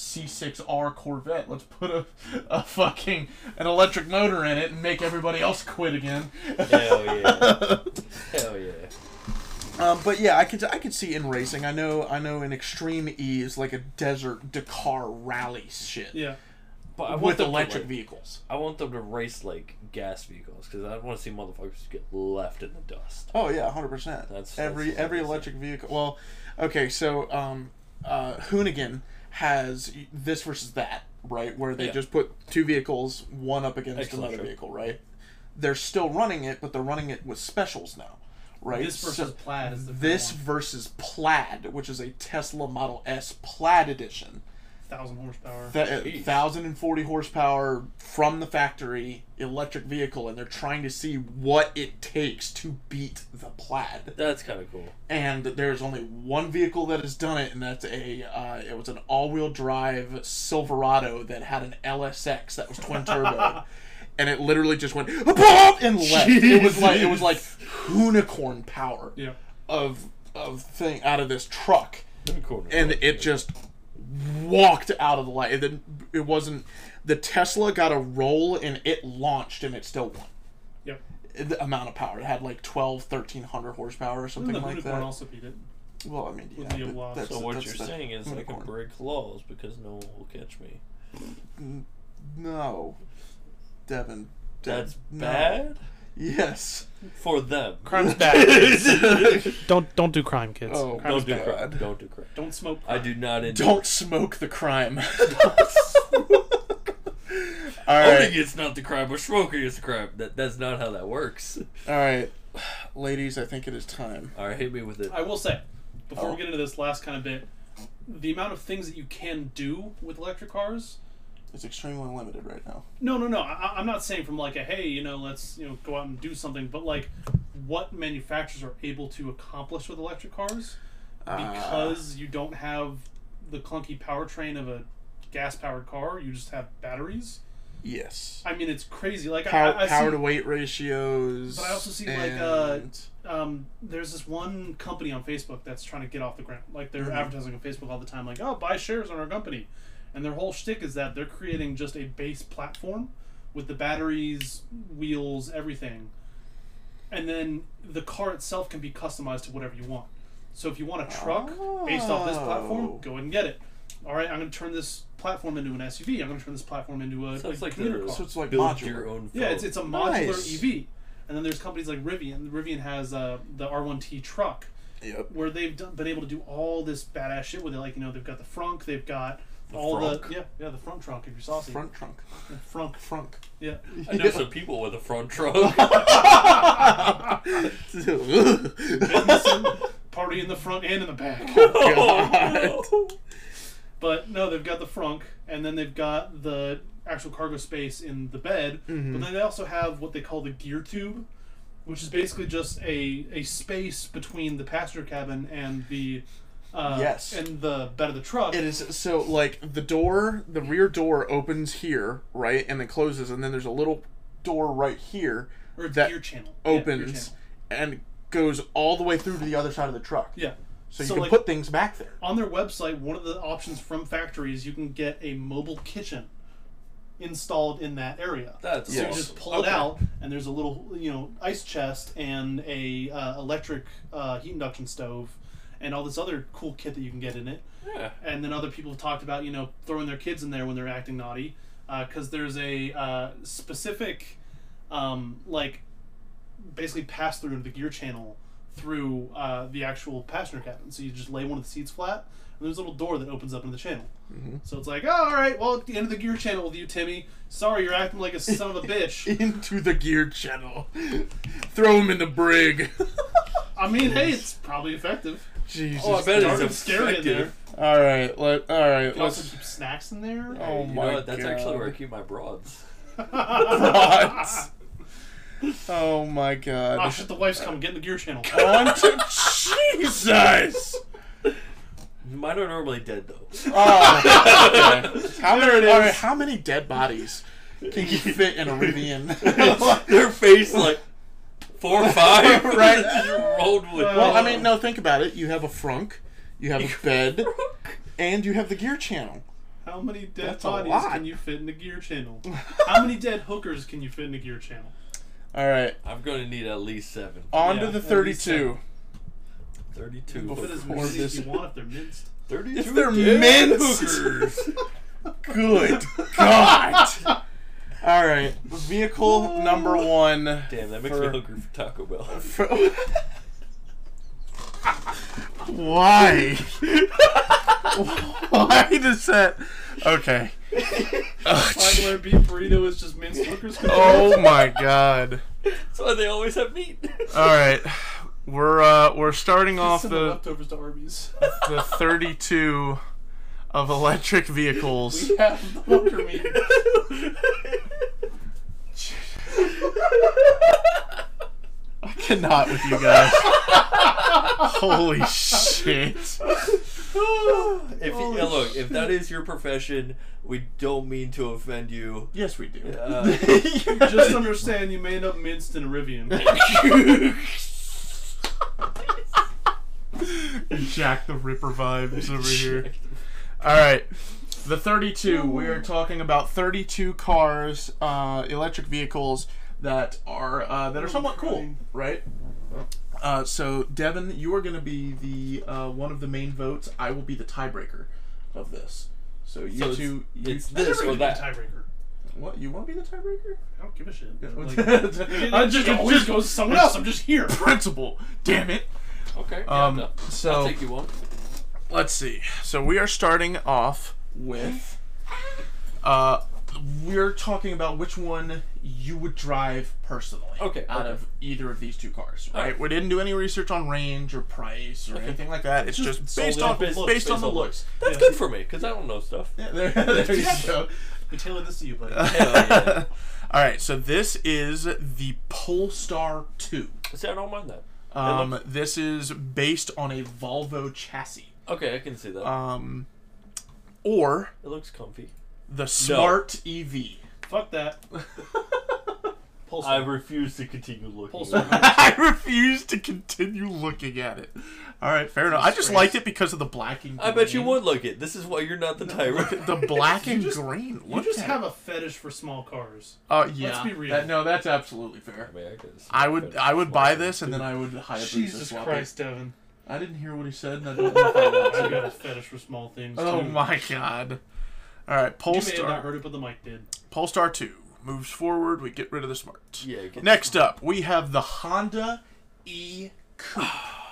A: C6R Corvette. Let's put an electric motor in it and make everybody else quit again.
C: Hell yeah. Hell yeah.
A: But yeah, I could see in racing. I know in Extreme E is like a desert Dakar rally shit.
B: Yeah.
C: But I want
A: with
C: them
A: electric
C: to,
A: vehicles.
C: I want them to race like gas vehicles because I want to see motherfuckers get left in the dust.
A: Oh yeah, 100%.
C: That's
A: every electric vehicle. Well, okay, so Hoonigan has this versus that, right? Where they just put two vehicles one up against another vehicle, right? They're still running it, but they're running it with specials now. Right.
B: This versus Plaid is the
A: versus Plaid, which is a Tesla Model S Plaid edition.
B: 1,000 horsepower.
A: 1,040 horsepower from the factory electric vehicle, and they're trying to see what it takes to beat the Plaid.
C: That's kind of cool.
A: And there's only one vehicle that has done it, and that's it was an all-wheel drive Silverado that had an LSX that was twin turbo. And it literally just went and left. Jeez. It was like unicorn power of thing out of this truck. And it just walked out of the light. It wasn't. The Tesla got a roll and it launched and it still won.
B: Yep.
A: The amount of power. It had like 1,300 horsepower or something like that. The
B: unicorn also beat it.
A: Well, I mean, yeah.
C: So what you're saying is I can break laws because no one will catch me.
A: No. Devin.
C: That's bad?
A: Yes.
C: For them.
B: Crime's bad. Don't do crime, kids.
A: Oh,
C: don't do crime. Don't do crime.
B: Don't smoke crime.
C: I do not
A: Don't smoke the crime.
C: Owning it's not the crime, but smoking is the crime. That's not how that works.
A: Alright. Ladies, I think it is time.
C: Alright, hit me with it.
B: I will say, before we get into this last kind of bit, the amount of things that you can do with electric cars...
A: It's extremely limited right now.
B: No. I'm not saying from like a, hey, let's go out and do something, but like what manufacturers are able to accomplish with electric cars because you don't have the clunky powertrain of a gas-powered car. You just have batteries.
A: Yes.
B: I mean, it's crazy. Like
A: power to weight ratios.
B: But I also see there's this one company on Facebook that's trying to get off the ground. Like they're advertising on Facebook all the time, like, oh, buy shares on our company. And their whole shtick is that they're creating just a base platform with the batteries, wheels, everything. And then the car itself can be customized to whatever you want. So if you want a truck based off this platform, go ahead and get it. All right, I'm going to turn this platform into an SUV. I'm going to turn this platform into a commuter car.
A: So it's like
C: build
A: modular.
C: Your own phone.
B: Yeah, it's a modular EV. And then there's companies like Rivian. Rivian has the R1T truck.
A: Yep.
B: Where they've been able to do all this badass shit with it. Like, they've got the frunk, they've got... the front trunk if you're saucy.
A: Front trunk.
B: Frunk. Yeah.
C: I know some people with a front trunk.
B: Party in the front and in the back.
A: Oh, God.
B: But no, they've got the frunk, and then they've got the actual cargo space in the bed. Mm-hmm. But then they also have what they call the gear tube, which is basically just a space between the passenger cabin and the and the bed of the truck.
A: It is so like the rear door opens here, right, and then closes, and then there's a little door right here that
B: gear channel
A: opens and goes all the way through to the other side of the truck.
B: Yeah.
A: So you can put things back there.
B: On their website, one of the options from factories, you can get a mobile kitchen installed in that area.
C: That's
B: so you just pull it out, and there's a little ice chest and a electric heat induction stove. And all this other cool kit that you can get in it.
C: Yeah.
B: And then other people have talked about, throwing their kids in there when they're acting naughty. Because there's a specific, basically pass-through to the gear channel through the actual passenger cabin. So you just lay one of the seats flat, and there's a little door that opens up into the channel. Mm-hmm. So it's like, oh, all right, well, at the end of the gear channel with you, Timmy. Sorry, you're acting like a son of a bitch.
A: Into the gear channel. Throw him in the brig.
B: I mean, hey, it's probably effective.
A: Jesus.
C: Oh, I bet it's
B: scary in there.
A: All right.
B: You can also keep snacks in there.
A: Oh my God.
C: That's actually where I keep my broads.
A: Broads. Oh my God.
B: Oh shit! The wife's coming. Get in the gear channel.
A: On to Jesus.
C: Mine are normally dead though.
A: Oh. Okay. How many dead bodies can you fit in a Rivian?
C: Their face like 4 or 5,
A: right?
C: Rolled with.
A: Well, I mean, no. Think about it. You have a frunk, you have a bed, and you have the gear channel.
B: How many dead bodies can you fit in the gear channel? How many dead hookers can you fit in the gear channel?
A: All right.
C: I'm going to need at least 7.
A: On to the 32.
C: 32.
B: Fit as many as you want if they're minced.
C: 32.
A: If they're minced. Hookers. Good God. All right, vehicle number 1.
C: Damn, that makes me hungry for Taco Bell.
A: Why? Why does that? Okay.
B: Regular beef burrito is just minced hookers.
A: Oh my God.
C: That's why they always have meat.
A: All right, we're starting off
B: the leftovers to Arby's.
A: The 32. of electric vehicles.
B: We have the bunker meeting.
A: I cannot with you guys. Holy shit.
C: If that is your profession, we don't mean to offend you.
A: Yes, we do.
B: Just understand you may end up minced in a Rivian.
A: Jack the Ripper vibes over here. Alright. The 32. We are talking about 32 cars, electric vehicles that are somewhat cool, right? So Devin, you are going to be the one of the main votes. I will be the tiebreaker of this. So
C: it's this or that.
B: Tiebreaker.
A: What, you want to be the tiebreaker?
B: I don't give a shit.
A: I
B: just always goes to someone else. I'm just here.
A: Principal. Damn it.
C: Okay.
A: So
C: I'll take you one.
A: Let's see. So we are starting off with we're talking about which one you would drive personally. Out of either of these two cars, right? We didn't do any research on range or price or anything like that. It's just based on the looks.
C: That's good for me because I don't know stuff.
A: Yeah, there you go.
B: We tailored this to you, buddy.
C: Yeah.
A: All right, so this is the Polestar 2.
C: See, I don't mind that.
A: This is based on a Volvo chassis.
C: Okay, I can see that.
A: Or
C: it looks comfy.
A: The Smart EV.
B: Fuck that.
C: I refuse to continue looking.
A: I refuse to continue looking at it. All right, fair enough. I just liked it because of the black and green.
C: I bet you would like it. This is why you're not the type.
A: The black and green.
B: You just have a fetish for small cars.
A: Yeah.
B: Let's be real.
A: That's absolutely fair.
C: I
A: would buy this and then I would hire
B: Jesus Christ, Devin.
A: I didn't hear what he said. And I don't know if I watched
B: I got a fetish for small things.
A: Oh my god. All right, Polestar.
B: You may have not heard it, but the mic did.
A: Polestar 2 moves forward. We get rid of the Smart.
C: Yeah.
A: Next up, we have the Honda E-Coupe.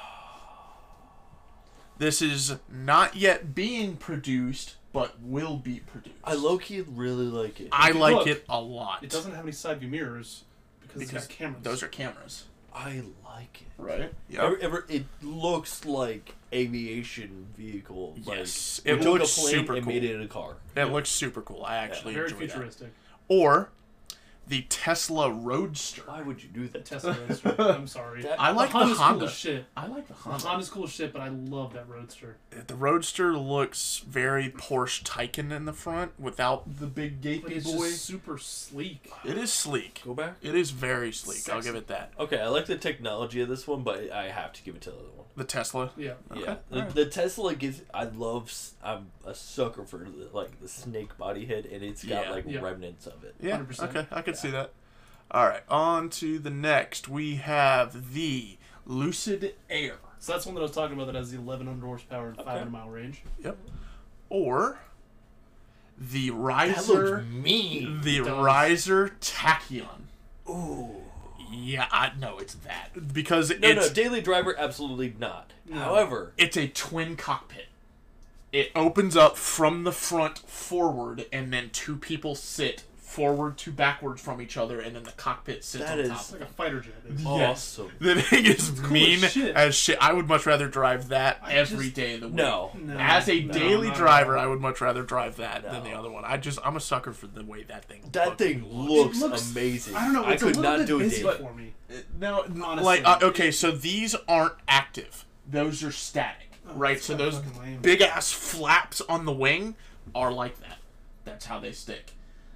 A: This is not yet being produced, but will be produced.
C: I low-key really like it.
A: I like it a lot.
B: It doesn't have any side view mirrors because there's cameras.
A: Those are cameras.
C: I like it.
A: Right? Yeah.
C: It looks like aviation vehicle.
A: Yes.
C: Like,
A: It looks super
C: and
A: cool.
C: made it in a car.
A: It looks super cool. I actually
B: very
A: enjoy
B: futuristic.
A: that. Or the Tesla Roadster.
C: Why would you do that?
B: Tesla Roadster. I'm sorry.
A: I like the
B: Honda's
A: Honda.
B: Cool as shit.
A: I like the Honda.
B: The Honda's cool as shit, but I love that Roadster.
A: The Roadster looks very Porsche Taycan in the front without the big gaping
B: It's
A: boy.
B: just super sleek.
A: It is sleek.
C: Go back.
A: It is very sleek.
B: Sexy.
A: I'll give it that.
C: Okay, I like the technology of this one, but I have to give it to the other one.
A: The Tesla.
B: Yeah.
C: Yeah,
A: Okay.
C: the Tesla gives. I'm a sucker for the snake body head, and it's got remnants of it.
A: Yeah.
B: 100%.
A: Okay, I can see that. All right, on to the next. We have the Lucid Air.
B: So that's one that I was talking about that has the 1,100 horsepower and 500 mile range.
A: Yep. Or the Riser.
C: That looks mean.
A: The Riser Tachyon.
C: Ooh.
A: Yeah, no, it's that because
C: No, daily driver, absolutely not.
B: No.
C: However,
A: it's a twin cockpit. It opens up from the front forward, and then two people sit forward to backwards from each other, and then the cockpit sits on top.
B: It's like a fighter jet.
A: Yes.
C: awesome.
A: The thing is mean
B: as
A: shit. I would much rather drive that every day of the week.
C: No.
A: As a daily driver,
B: no.
A: I would much rather drive that than the other one. I'm a sucker for the way that thing.
C: That thing looks amazing.
B: I don't know.
C: I
B: It's
C: could
B: a little
C: not
B: bit
C: do it
B: busy
C: daily.
B: for me.
A: No,
B: Honestly.
A: like okay, so these aren't active; those are static, right? So those big ass flaps on the wing are like that. That's how they stick.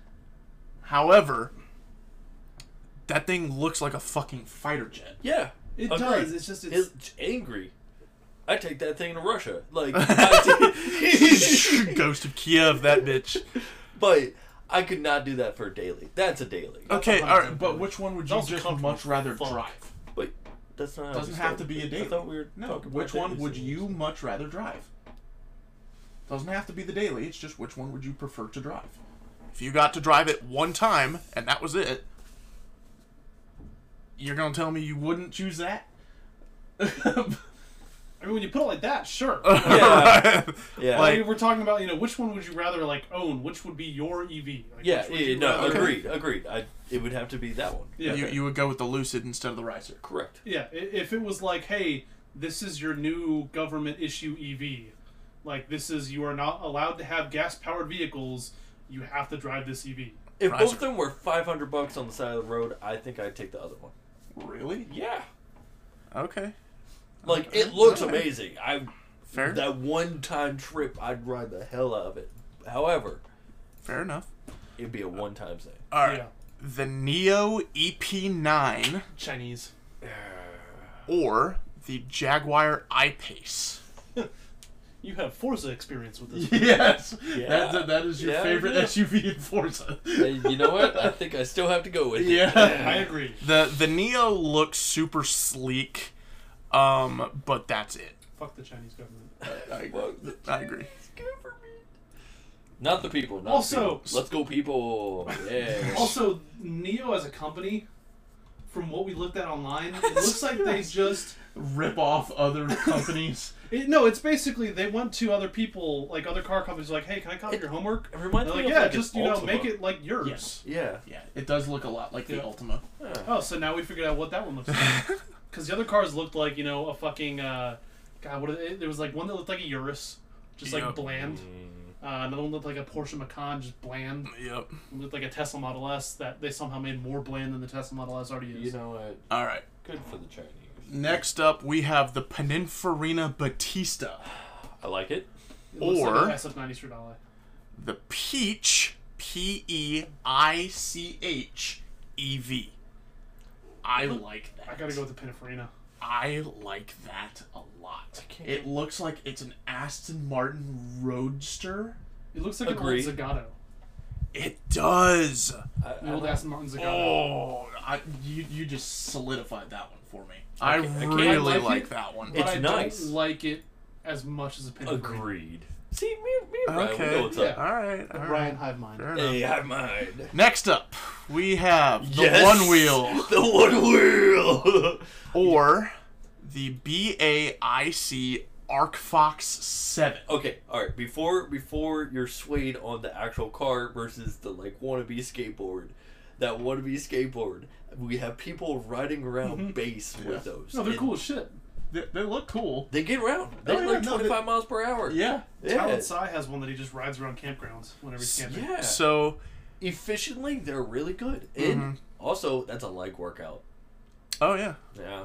A: However, that thing looks like a fucking fighter jet.
C: Yeah,
B: It
C: agreed.
B: does. It's just
C: It's angry. I take that thing to Russia, like.
A: Ghost of Kiev, that bitch.
C: But I could not do that for a daily. That's a daily.
A: Okay, all right, but which one would you
B: Also
A: just
B: comfortable
A: much rather
B: fuck.
A: drive?
C: Wait, that's not.
A: Doesn't have to be a
C: I
A: daily.
C: thought we were
A: No,
C: talking
A: which
C: about
A: one
C: dailies.
A: would you much rather drive? Doesn't have to be the daily. It's just which one would you prefer to drive? If you got to drive it one time and that was it, you're gonna tell me you wouldn't choose that?
B: I mean, when you put it like that, sure.
C: Yeah. Yeah.
B: Like, we're talking about, which one would you rather own? Which would be your EV? Like,
C: Yeah,
B: which would you rather-
C: agreed. It would have to be that one.
B: Yeah.
A: You would go with the Lucid instead of the Riser.
C: Correct.
B: Yeah, if it was like, hey, this is your new government issue EV, Like, you are not allowed to have gas-powered vehicles. You have to drive this EV.
C: If both of them were $500 on the side of the road, I think I'd take the other one.
A: Really?
C: Yeah.
A: Okay.
C: Like, it looks amazing.
A: Fair.
C: That one-time trip, I'd ride the hell out of it. However,
A: fair enough.
C: It'd be a one-time thing.
A: All right. Yeah. The Neo EP9.
B: Chinese.
A: Or the Jaguar I-Pace.
B: You have Forza experience with this.
A: Yes. Yeah. That is your favorite SUV in Forza.
C: You know what? I think I still have to go with it.
A: Yeah.
B: I agree.
A: The Neo looks super sleek, but that's it.
B: Fuck the Chinese government.
A: I agree.
C: It's good for me. Not the people. Let's go, people. Yeah.
B: Also, Neo as a company, from what we looked at online, it looks like they just
A: rip off other companies.
B: It's basically they went to other people, like other car companies, like, hey, can I copy your homework?
C: It reminds me of
B: like, just make it like yours.
A: Yes.
C: Yeah.
A: It does look a lot like the Ultima.
B: Yeah. Oh, so now we figured out what that one looks like. Because the other cars looked like a fucking there was like one that looked like a Urus, just like bland. Another one looked like a Porsche Macan, just bland.
A: Yep.
B: It looked like a Tesla Model S that they somehow made more bland than the Tesla Model S already is.
C: You know what?
A: All right.
C: Good for the Chinese.
A: Next up, we have the Pininfarina Battista.
C: I like it.
B: Looks like an SF90 Stradale.
A: The Peach, Peich EV. I like that.
B: I gotta go with the Pininfarina.
A: I like that a lot. It looks like it's an Aston Martin Roadster.
B: It looks like an old Zagato.
A: It does.
B: The old Aston Martin Zagato.
A: Oh, you just solidified that one for me. I really like that one.
B: But
C: it's nice.
B: I don't like it as much as a Pininfarina.
C: Agreed. See, me and Ryan, we know what's up.
A: All right.
B: Ryan, hive mind.
C: Hey, hive mind.
A: Next up, we have the one wheel.
C: The one wheel.
A: Or the BAIC ArcFox 7.
C: Okay, all right. Before you're swayed on the actual car versus the wannabe skateboard, that wannabe skateboard, we have people riding around base with those.
B: No, they're cool as shit.
A: They look cool.
C: They get around. They're 25 miles per hour.
A: Yeah.
B: Talon Sai has one that he just rides around campgrounds whenever he's camping.
C: Yeah.
A: So
C: efficiently, they're really good. And also, that's a leg workout.
A: Oh yeah.
C: Yeah.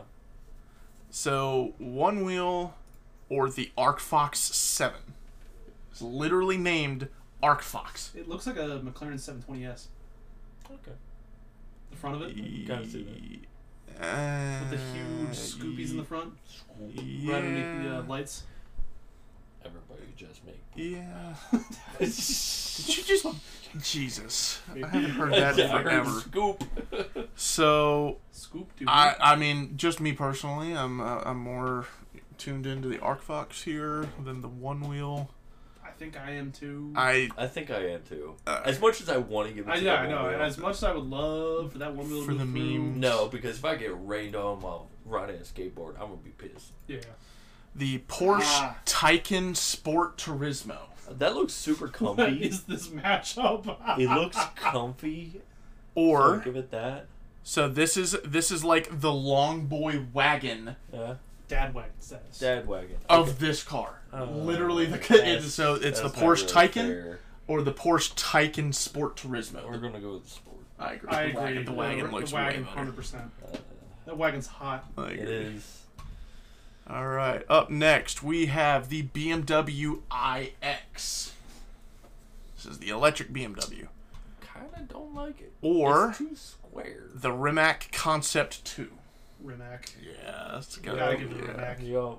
A: So one wheel or the ArcFox 7. It's literally named ArcFox.
B: It looks like a McLaren 720S.
C: Okay.
B: The front of it?
C: Gotta see that.
B: With the huge scoopies in the front? Right underneath the lights?
C: Everybody just make.
A: Yeah. Did you just... Jesus. I haven't heard that in forever.
C: Scoop.
A: So...
B: Scoop, dude.
A: I mean, just me personally, I'm more tuned into the ArcFox here than the one wheel.
B: I think I am too.
C: I think I am too. As much as I want to give it to
B: I know. As much as I would love for that one wheel
A: for the meme.
C: No, because if I get rained on while riding a skateboard, I'm gonna be pissed.
B: Yeah.
A: The Porsche Taycan Sport Turismo.
C: That looks super comfy.
B: What is this matchup?
C: It looks comfy.
A: Or
C: so give it that.
A: So this is like the long boy wagon.
B: Dad wagon status.
C: Dad wagon.
A: Of this car. Literally the so it's the Porsche Taycan or the Porsche Taycan Sport Turismo.
C: We're gonna go with the Sport.
A: I agree.
B: I agree.
A: The wagon looks
B: the wagon,
A: way better.
B: 100%. That wagon's hot.
A: I agree.
C: It is.
A: All right. Up next, we have the BMW iX. This is the electric BMW.
C: Kinda don't like it.
A: Or
C: it's too square.
A: The Rimac Concept 2.
B: Rimac.
A: Yeah, that's
B: gotta give it a Rimac.
C: Yo.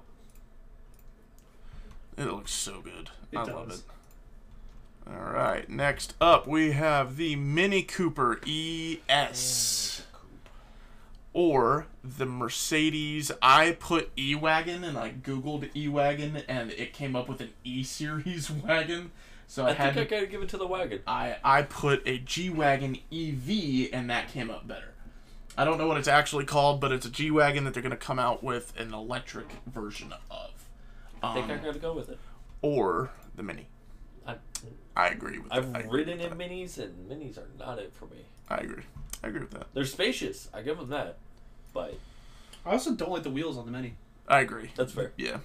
A: It looks so good.
B: I
A: love it. All right. Next up, we have the Mini Cooper ES. Or the Mercedes. I put E-Wagon and I Googled E-Wagon and it came up with an E-Series wagon. So I
C: think I gotta give it to the wagon.
A: I put a G-Wagon EV and that came up better. I don't know what it's actually called, but it's a G-Wagon that they're going to come out with an electric version of.
C: I think I gotta go with it.
A: Or the Mini. I agree with that.
C: I've ridden in Minis, and Minis are not it for me.
A: I agree with that.
C: They're spacious. I give them that. But
B: I also don't like the wheels on the Mini.
A: I agree.
C: That's fair.
A: Yeah.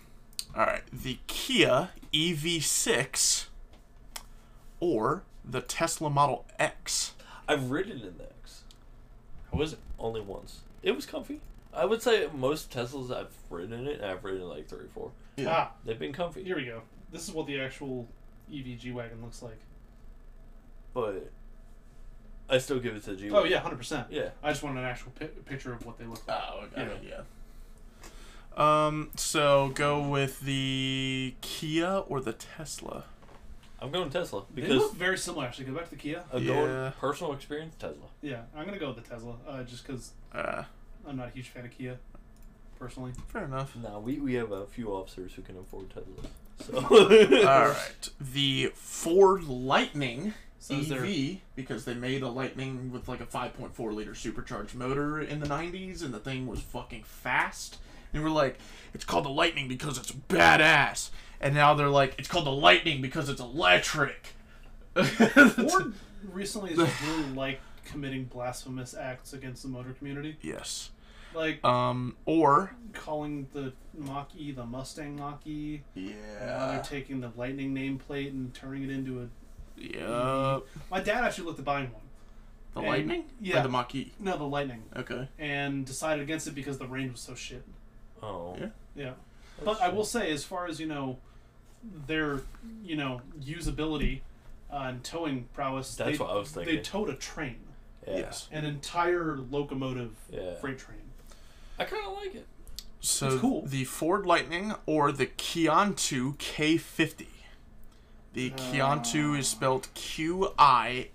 A: All right, the Kia EV6 or the Tesla Model X.
C: I've ridden in the X.
B: How is it?
C: Only once. It was comfy. I would say most Teslas I've ridden in it, and I've ridden like 3 or 4.
A: Yeah.
C: They've been comfy.
B: Here we go. This is what the actual EV G-Wagon looks like.
C: But I still give it to G-Wagon.
B: Oh, yeah, 100%.
C: Yeah.
B: I just wanted an actual picture of what they look like.
A: Oh, okay. Yeah. So go with the Kia or the Tesla.
C: I'm going Tesla
B: They
C: because
B: look very similar, actually. Go back to the Kia.
C: going personal experience, Tesla.
B: Yeah, I'm going to go with the Tesla, just because I'm not a huge fan of Kia, personally.
A: Fair enough.
C: Nah, we have a few officers who can afford Teslas. So.
A: Alright. The Ford Lightning EV, because they made a Lightning with like a 5.4 liter supercharged motor in the 90s, and the thing was fucking fast. And we're like, it's called the Lightning because it's badass. And now they're like, it's called the Lightning because it's electric.
B: Ford recently has just really like committing blasphemous acts against the motor community.
A: Yes.
B: Like,
A: or
B: calling the Mach-E the Mustang Mach-E.
A: Yeah.
B: Now they're taking the Lightning nameplate and turning it into a...
A: Yeah.
B: My dad actually looked at buying one.
A: The Lightning?
B: Yeah.
A: Or the Mach-E?
B: No, the Lightning.
A: Okay.
B: And decided against it because the range was so shit.
C: Oh.
A: Yeah.
B: Yeah. But I will say, as far as, their, usability and towing prowess...
C: That's what I was thinking.
B: They towed a train.
C: Yeah.
A: Yes.
B: An entire locomotive freight train.
C: I kind of like it.
A: So
B: it's cool.
A: The Ford Lightning or the Kiantu K50. The Kiantu is spelled Qiantu.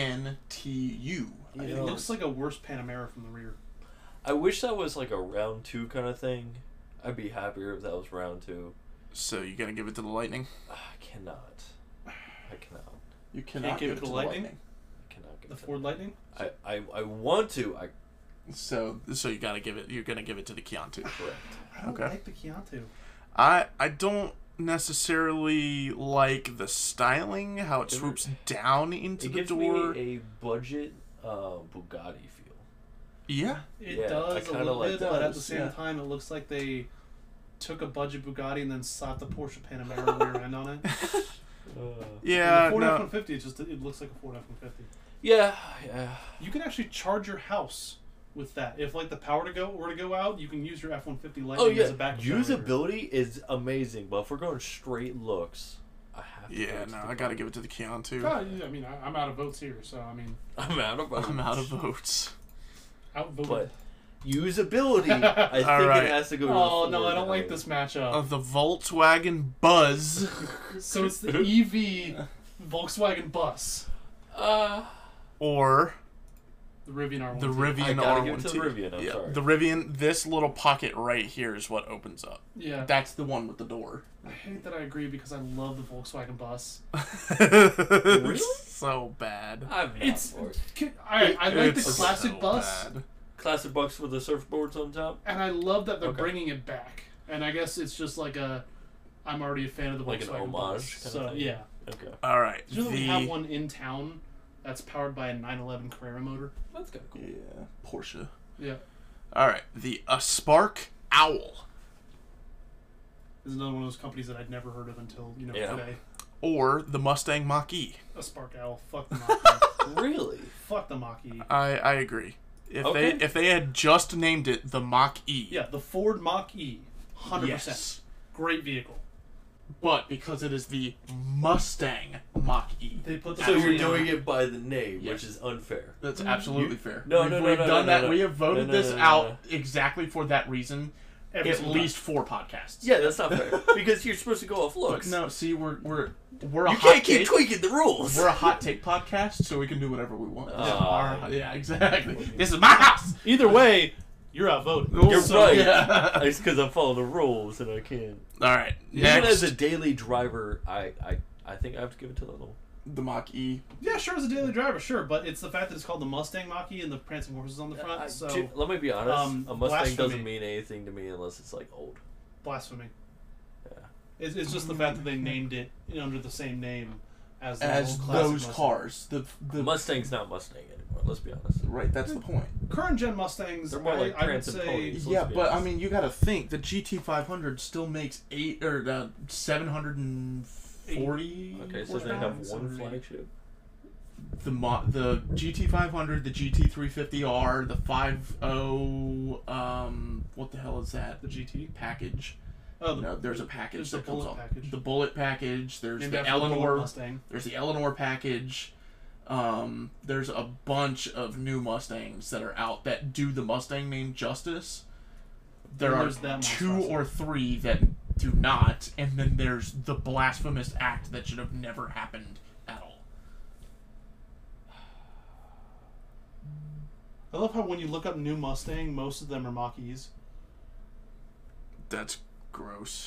B: It looks like a worse Panamera from the rear.
C: I wish that was like a round 2 kind of thing. I'd be happier if that was round 2.
A: So you gonna give it to the Lightning?
C: I cannot.
A: You cannot
B: give it to the Lightning?
C: I cannot give
B: The
C: it to
B: Ford Lightning?
C: I want to.
A: So you gotta give it. You're gonna give it to the Kiantu.
C: Correct.
B: I don't like the Kiantu.
A: I don't necessarily like the styling, how it swoops down into the door.
C: It gives me a budget Bugatti feel.
A: Yeah.
B: It does a little
C: like
B: bit,
C: that.
B: but at the same time, it looks like they took a budget Bugatti and then slapped the Porsche Panamera rear end on it.
A: Yeah.
B: The Ford
A: No.
B: F-150, it looks like a Ford F-150.
C: Yeah.
B: You can actually charge your house with that. If like the power were to go out, you can use your F-150 Lightning as a backup generator.
C: Usability is amazing, but if we're going straight looks, I have to.
A: Yeah. No. I gotta give it to the Kiantu.
B: I mean, I'm out of votes here, so I mean.
C: I'm out of
A: votes.
B: Outvoted.
C: But usability, I think
A: right.
C: it has to go to
B: Oh
C: the
B: no,
C: Ford
B: I don't like
C: Lightning.
B: this matchup.
A: Of the Volkswagen Buzz.
B: So it's the EV Volkswagen bus.
A: Or
B: the Rivian R1.
A: the Rivian
C: I gotta
A: R1T.
C: give it to the Rivian, I'm sorry.
A: The Rivian, this little pocket right here is what opens up.
B: Yeah.
A: That's the one with the door.
B: I hate that I agree because I love the Volkswagen bus.
C: Really?
A: So bad.
C: I'm not for it.
B: I like the
A: It's
B: classic
A: so
B: bus,
A: bad.
C: Classic bucks with the surfboards on top.
B: and I love that they're
C: Okay.
B: bringing it back. And I guess it's just like I'm already a fan of the
C: Like an
B: Volkswagen
C: homage
B: bus.
C: kind
B: So
C: of thing.
B: yeah.
C: Okay.
A: All right.
B: Did you know that we have one in town that's powered by a 911 Carrera motor?
C: That's kind of cool.
A: Yeah, Porsche.
B: Yeah.
A: All right. The Spark Owl
B: This is another one of those companies that I'd never heard of until today.
A: or the Mustang Mach-E.
B: A Spark Owl. Fuck the Mach-E.
C: Really?
B: Fuck the Mach-E.
A: I agree.
C: Okay.
A: If they had just named it the Mach-E.
B: Yeah, the Ford Mach-E. 100%.
A: Yes.
B: Great vehicle.
A: But because it is the Mustang Mach-E.
B: They put the
C: So you're
B: Mach-E
C: doing
B: on.
C: it by the name,
A: Yes.
C: which is unfair.
A: That's absolutely fair.
C: No,
A: we've,
C: no, no,
A: we've
C: no,
A: done
C: no,
A: that.
C: no.
A: We have voted
C: No, no,
A: this
C: no, no,
A: out
C: no.
A: exactly for that reason.
B: Every
A: At
B: single
A: least 4 podcasts.
C: Yeah, that's not fair. Because you're supposed to go off
A: But
C: looks.
A: no, see, we're a
C: You
A: hot
C: can't keep
A: take.
C: tweaking the rules.
A: We're a hot take podcast, so we can do whatever we want.
C: Yeah,
A: exactly. This is my house.
B: Either way, you're outvoted.
C: You're
A: So,
C: right.
A: yeah.
C: It's because I follow the rules and I can't.
A: All right.
C: Even
A: Next,
C: as a daily driver, I think I have to give it to the little.
A: the Mach-E.
B: Yeah, sure, as a daily driver, sure, but it's the fact that it's called the Mustang Mach-E and the prancing horses on the front, so
C: Let me be honest. A Mustang
B: blasphemy.
C: doesn't mean anything to me unless it's like old.
B: blasphemy.
C: Yeah.
B: It's just the fact that they named it under the same name as
A: those cars. The
C: Mustang's not Mustang anymore. Let's be honest.
A: Right, that's the point.
B: Current gen Mustangs,
C: they're more like
B: I would say,
C: ponies,
A: yeah, but I mean, you got to think the GT500 still makes 740.
C: Okay, so they have one flagship.
A: The GT500, the GT350R, the 50, what the hell is that?
B: The GT
A: package.
B: Oh,
A: no, there's a package that comes on.
B: The
A: Bullet package. There's the Eleanor. There's the Eleanor package. There's a bunch of new Mustangs that are out that do the Mustang name justice. There are 2 or 3 that do not, and then there's the blasphemous act that should have never happened at all.
B: I love how when you look up new Mustang, most of them are Mach-E's.
A: That's gross.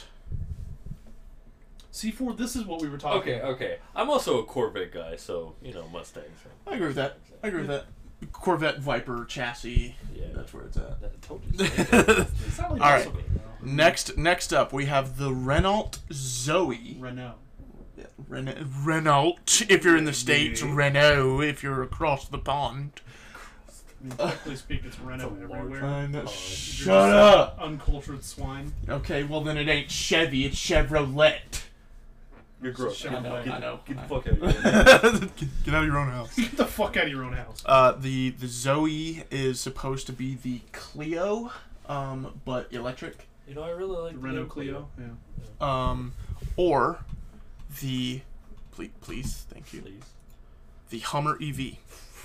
B: C4, this is what we were talking about.
C: Okay. I'm also a Corvette guy, so, Mustangs.
A: I agree with that. Corvette Viper chassis. Yeah. That's where it's at.
C: I told you so.
A: All right. Next up, we have the Renault Zoe.
B: Renault.
A: Yeah, Renault, if you're in the States. Renault, if you're across the pond.
B: Technically speaking, it's Renault everywhere.
A: Shut up!
B: Uncultured swine.
A: Okay, well then it ain't Chevy, it's Chevrolet.
C: You're gross.
A: I know.
C: Get the fuck out of your own house.
A: Get out of your own house.
B: Get the fuck out of your own house.
A: The Zoe is supposed to be the Clio, but electric.
C: I really like
B: the Renault Clio.
A: Yeah. Or the please, thank you.
C: Please.
A: The Hummer EV.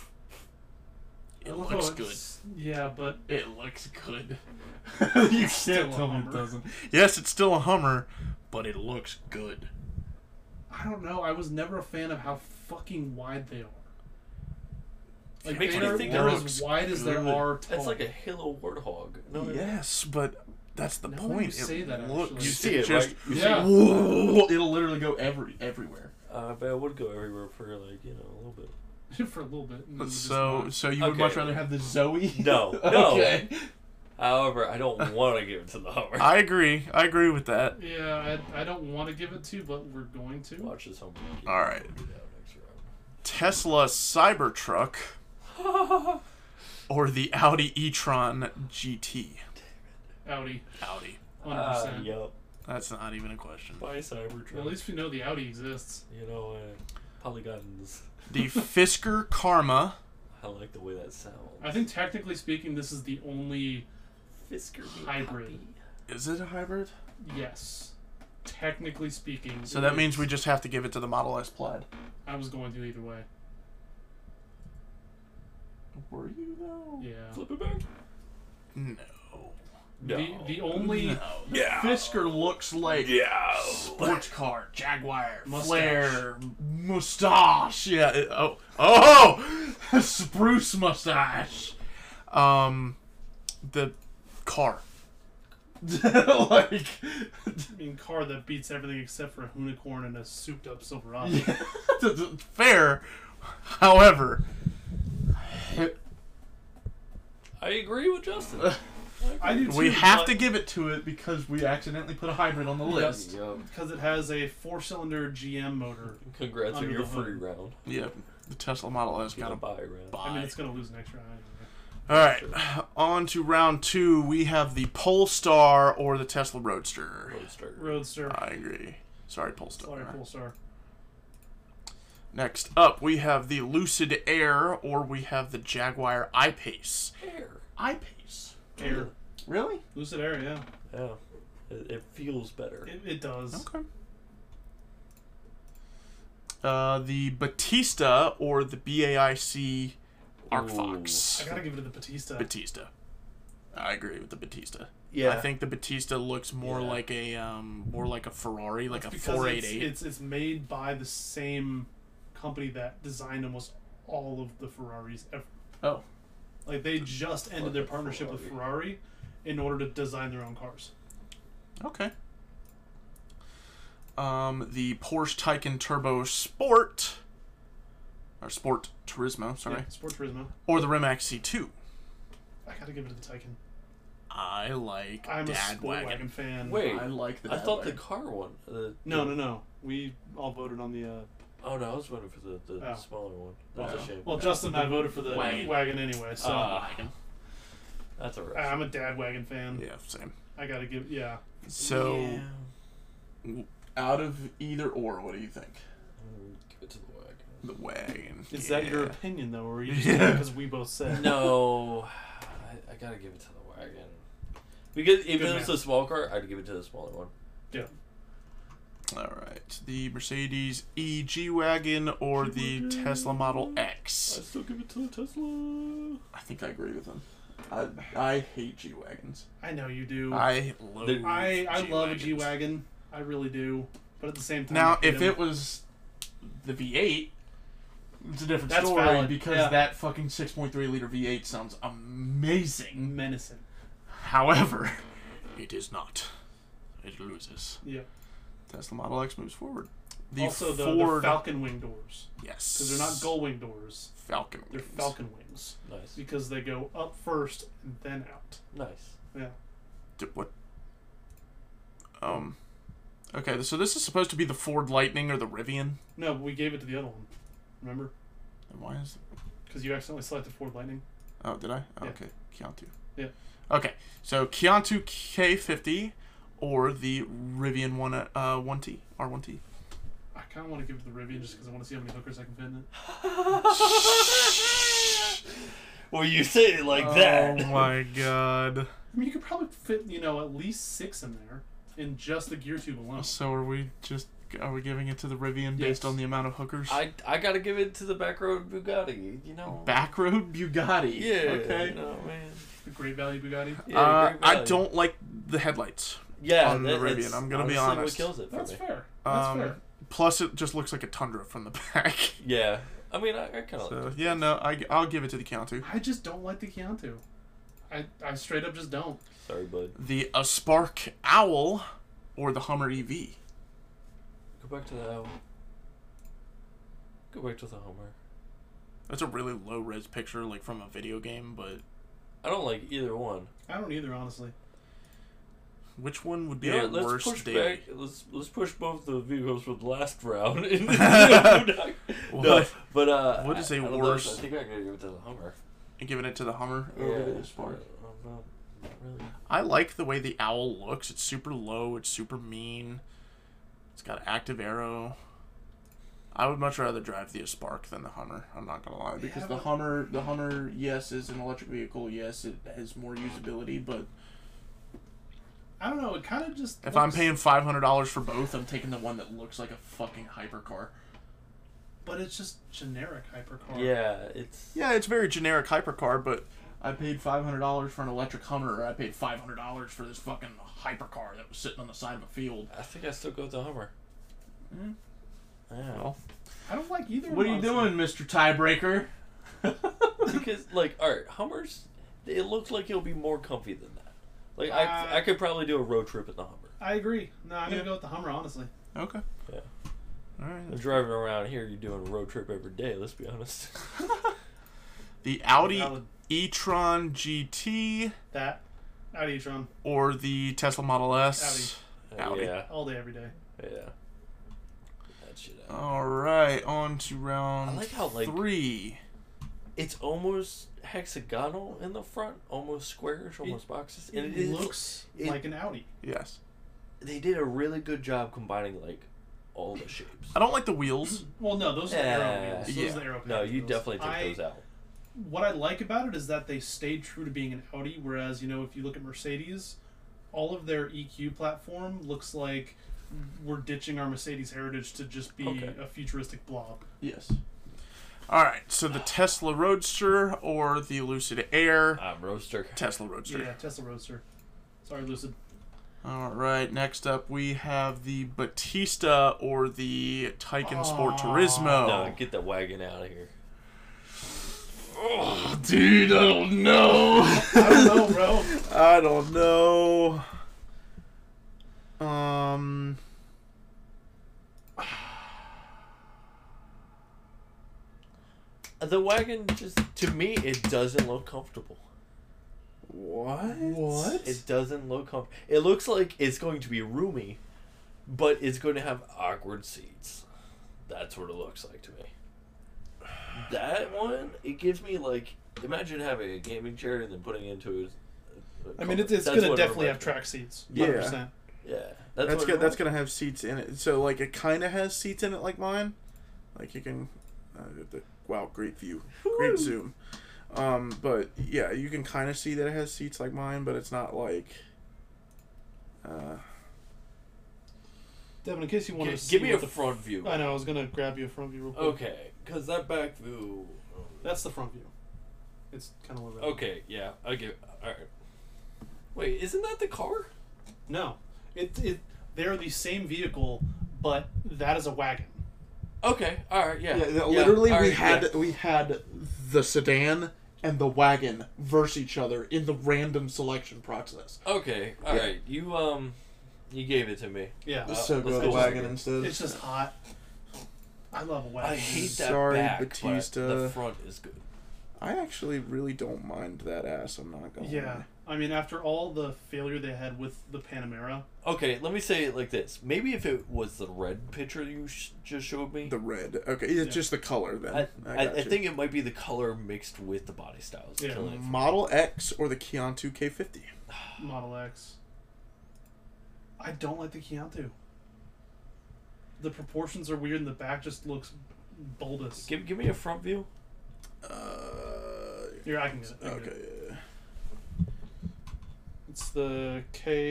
A: It looks good.
B: Yeah, but
A: it looks good.
B: You can't tell me it doesn't.
A: Yes, it's still a Hummer, but it looks good.
B: I don't know. I was never a fan of how fucking wide they are. Like,
C: makes me think
B: they're as wide as they are tall.
C: It's like a Halo Warthog.
A: Yes, but that's the point.
B: You say that,
A: looks.
B: Actually.
C: You see it, right?
B: Yeah.
A: It'll literally go everywhere.
C: But it would go everywhere for a little bit.
B: For a little bit.
A: So you would much rather have the Zoe?
C: No.
A: Okay.
C: However, I don't want to give it to the Hummer.
A: I agree with that.
B: Yeah, I don't want to give it to, but we're going to.
C: Watch this Hummer.
A: All right. Tesla Cybertruck or the Audi e-tron GT?
B: Audi.
C: 100%. Yup.
A: That's not even a question.
C: Buy Cybertruck.
B: Well, at least we know the Audi exists.
C: Polygons.
A: The Fisker Karma.
C: I like the way that sounds.
B: I think technically speaking, this is the only
C: Fisker
B: hybrid.
A: Is it a hybrid?
B: Yes. Technically speaking.
A: So that means we just have to give it to the Model S Plaid.
B: I was going to either way.
A: Were you though?
B: Yeah.
C: Flip it back?
A: No.
B: The only
A: Fisker looks like sports car, Jaguar, Flare, mustache. Yeah. Spruce mustache. The car.
B: I mean, car that beats everything except for a unicorn and a souped-up Silverado.
A: Yeah. Fair. However,
C: I agree with Justin.
B: I do too,
A: we have to give it to it because we accidentally put a hybrid on the list.
B: Because it has a 4-cylinder GM motor.
C: Congrats on your free round.
A: Yep. The Tesla Model S got a
C: buy round.
B: I mean, it's going to lose next round anyway.
A: Alright, on to round 2. We have the Polestar or the Tesla Roadster.
B: Roadster.
A: I agree. Sorry, Polestar.
B: Sorry, Polestar.
A: Next up, we have the Lucid Air or we have the Jaguar I-Pace.
B: I-Pace.
A: Air. Really?
B: Lucid Air, yeah.
C: Yeah. It feels better.
B: It does.
A: Okay. The Batista or the BAIC ArcFox.
B: I gotta give it to the Batista.
A: Batista. I agree with the Batista.
C: Yeah.
A: I think the Batista looks more like a Ferrari, like a 488.
B: It's made by the same company that designed almost all of the Ferraris ever.
A: Oh.
B: Like they just ended their partnership with Ferrari in order to design their own cars.
A: Okay. The Porsche Taycan Turbo Sport, or Sport Turismo, sorry.
B: Yeah, Sport Turismo.
A: Or the Rimac C2.
B: I gotta give it to the Taycan.
A: I like
B: I'm a
A: Dadwagon
B: fan.
C: Wait,
A: I like the
C: I thought
A: Dadwagon.
C: the car one.
B: No. We all voted on the
C: Oh no, I was voting for the smaller one. That's a shame.
B: Well, Justin and I voted for the wagon anyway, so
C: that's alright.
B: I'm a dad wagon fan.
A: Yeah, same.
B: I gotta give
A: So, out of either or, what do you think?
C: Give it to the wagon.
A: The wagon.
B: Is that your opinion though, or are you just because we both said?
C: No, I gotta give it to the wagon. Because if it was a small car, I'd give it to the smaller one.
B: Yeah.
A: Alright. The Mercedes E-G-Wagon or the Tesla Model X?
C: I still give it to the Tesla.
A: I think I agree with him. I hate G-Wagons.
B: I know you do.
A: I love
B: a G-Wagon. I really do. But at the same time...
A: Now, if it was the V8, it's a different story valid. Because that fucking 6.3 liter V8 sounds amazing.
B: Menacing.
A: However, it is not. It loses.
B: Yeah.
A: Tesla Model X moves forward.
B: The Falcon wing doors.
A: Yes.
B: Because they're not gull wing doors.
A: Falcon wings.
B: They're Falcon wings.
C: Nice.
B: Because they go up first and then out.
C: Nice.
B: Yeah.
A: What? Okay, so this is supposed to be the Ford Lightning or the Rivian?
B: No, but we gave it to the other one. Remember?
A: And why is it?
B: Because you accidentally selected Ford Lightning.
A: Oh, did I? Oh,
B: yeah.
A: Okay. Chianti.
B: Yeah.
A: Okay, so Chianti K50 or the Rivian 1T, R1T.
B: I kind of want to give it to the Rivian just because I want to see how many hookers I can fit in it.
C: Well, you say it like that.
A: Oh my god.
B: I mean, you could probably fit, at least 6 in there in just the gear tube alone.
A: So are we giving it to the Rivian based on the amount of hookers?
C: I gotta give it to the Backroad Bugatti,
A: Backroad Bugatti?
C: Yeah.
A: Okay.
B: Man. The Great Value Bugatti?
C: Yeah, Great Value.
A: I don't like the headlights.
C: Yeah,
A: on the Rivian. I'm gonna be honest.
C: What kills it for
B: That's
C: me.
B: fair. That's fair.
A: Plus, it just looks like a Tundra from the back.
C: Yeah. I mean, I kind of like it.
A: Yeah, no, I'll give it to the Chianti.
B: I just don't like the Chianti. I straight up just don't.
C: Sorry, bud.
A: The Spark Owl or the Hummer EV?
C: Go back to the Owl. Go back to the Hummer.
A: That's a really low-res picture, like from a video game, but...
C: I don't like either one.
B: I don't either, honestly.
A: Which one would be a worse day?
C: Let's push both the vehicles from the last round.
A: No,
C: but
A: what is a worse?
C: I think I gotta give it to the Hummer.
A: And giving it to the Hummer over the Spark.
C: Not really.
A: I like the way the Owl looks. It's super low. It's super mean. It's got an active arrow. I would much rather drive the Spark than the Hummer. I'm not gonna lie, because the Hummer, yes, is an electric vehicle. Yes, it has more usability, but
B: I don't know. It kind of just.
A: If I'm paying $500 for both, I'm taking the one that looks like a fucking hypercar.
B: But it's just generic hypercar.
C: Yeah,
A: it's very generic hypercar. But I paid $500 for an electric Hummer, or I paid $500 for this fucking hypercar that was sitting on the side of a field.
C: I think I still go with the Hummer.
A: Mm.
C: Yeah.
A: Well,
B: I don't like either.
A: What are you doing, Mr. Tiebreaker?
C: Because, alright, Hummers, it looks like it'll be more comfy than that. Like, I could probably do a road trip in the Hummer.
B: I agree. No, I'm gonna go with the Hummer, honestly.
A: Okay.
C: Yeah.
A: Alright.
C: I'm driving around here, you're doing a road trip every day, let's be honest.
A: The Audi e-tron GT.
B: That. Audi e-tron.
A: Or the Tesla Model S.
B: Audi. Yeah. All day, every day.
C: Yeah. That shit out.
A: Alright, on to round 3.
C: It's almost hexagonal in the front, almost squarish, almost boxes.
B: And it looks like an Audi.
A: Yes.
C: They did a really good job combining, like, all the shapes.
A: I don't like the wheels.
B: Well, no, those are the aero wheels. Those are the aero
C: no, you definitely take those out.
B: What I like about it is that they stayed true to being an Audi, whereas, if you look at Mercedes, all of their EQ platform looks like we're ditching our Mercedes heritage to just be a futuristic blob.
A: Yes. Alright, so the Tesla Roadster or the Lucid Air?
C: Roadster.
A: Tesla Roadster.
B: Yeah, Tesla Roadster. Sorry, Lucid.
A: Alright, next up we have the Batista or the Taycan Sport Turismo.
C: No, get the wagon out of here.
A: Oh, dude, I don't know.
B: I don't know, bro.
A: I don't know.
C: The wagon just, to me, it doesn't look comfortable.
A: What?
C: It doesn't look comfortable. It looks like it's going to be roomy, but it's going to have awkward seats. That's what it looks like to me. That one, it gives me like, imagine having a gaming chair and then putting it into
B: I mean, it's going to definitely have track seats. 100%.
C: Yeah.
A: That's going to have seats in it. So, like, it kind of has seats in it like mine. Like, you can... wow, great view. Great zoom. But, yeah, you can kind of see that it has seats like mine, but it's not like...
B: Devin, in case you want to see...
C: Give me a front view.
B: I know, I was going to grab you a front view real quick.
C: Okay, because that back view...
B: That's the front view. It's kind of low.
C: Okay, yeah. Okay, alright. Wait, isn't that the car?
B: No. They're the same vehicle, but that is a wagon.
C: Okay, alright, yeah.
A: Literally, we had the sedan and the wagon verse each other in the random selection process.
C: Okay, alright. You gave it to me.
B: Yeah.
A: So go the wagon instead.
B: It's just hot. I love a wagon.
C: I hate that back,
A: Batista.
C: but the front is good.
A: I actually really don't mind that ass, I'm not going to lie.
B: I mean, after all the failure they had with the Panamera...
C: Okay, let me say it like this. Maybe if it was the red picture you just showed me...
A: The red. Okay, it's just the color then.
C: I think it might be the color mixed with the body styles.
B: Yeah.
A: Model X or the Chianti K50?
B: Model X. I don't like the Chianti. The proportions are weird and the back just looks bulbous.
C: Give me a front view.
B: Here, I can get it.
A: Okay.
B: It's the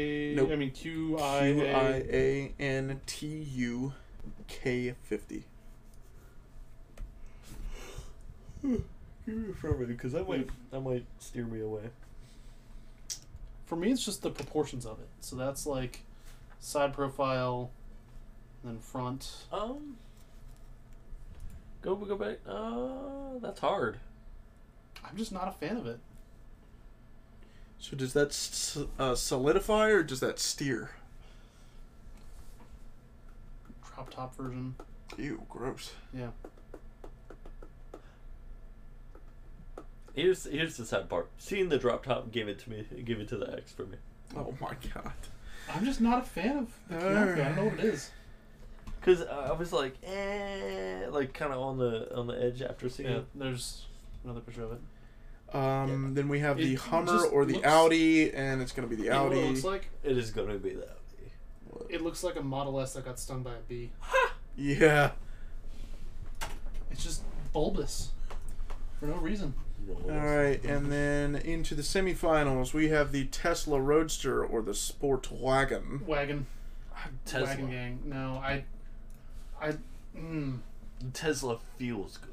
A: QIANTU K50.
C: Give me a front view, because that might steer me away.
B: For me, it's just the proportions of it. So that's like side profile, then front.
C: Go back. That's hard.
B: I'm just not a fan of it.
A: So does that solidify or does that steer?
B: Drop top version.
A: Ew, gross.
B: Yeah.
C: Here's the sad part. Seeing the drop top gave it to me. Give it to the X for me.
A: Oh my god.
B: I'm just not a fan of the Chianti. I don't know what it is.
C: Cause I was like, like kind of on the edge after seeing it.
B: There's another picture of it.
A: Then we have the Hummer or the Audi, and it's gonna be the Audi.
B: What it looks like?
C: It is gonna be the Audi.
B: It looks like a Model S that got stung by a bee.
A: Yeah.
B: It's just bulbous for no reason.
A: Alright, and then into the semifinals, we have the Tesla Roadster or the Sport Wagon.
C: Tesla.
B: Wagon gang. No,
C: Tesla feels good.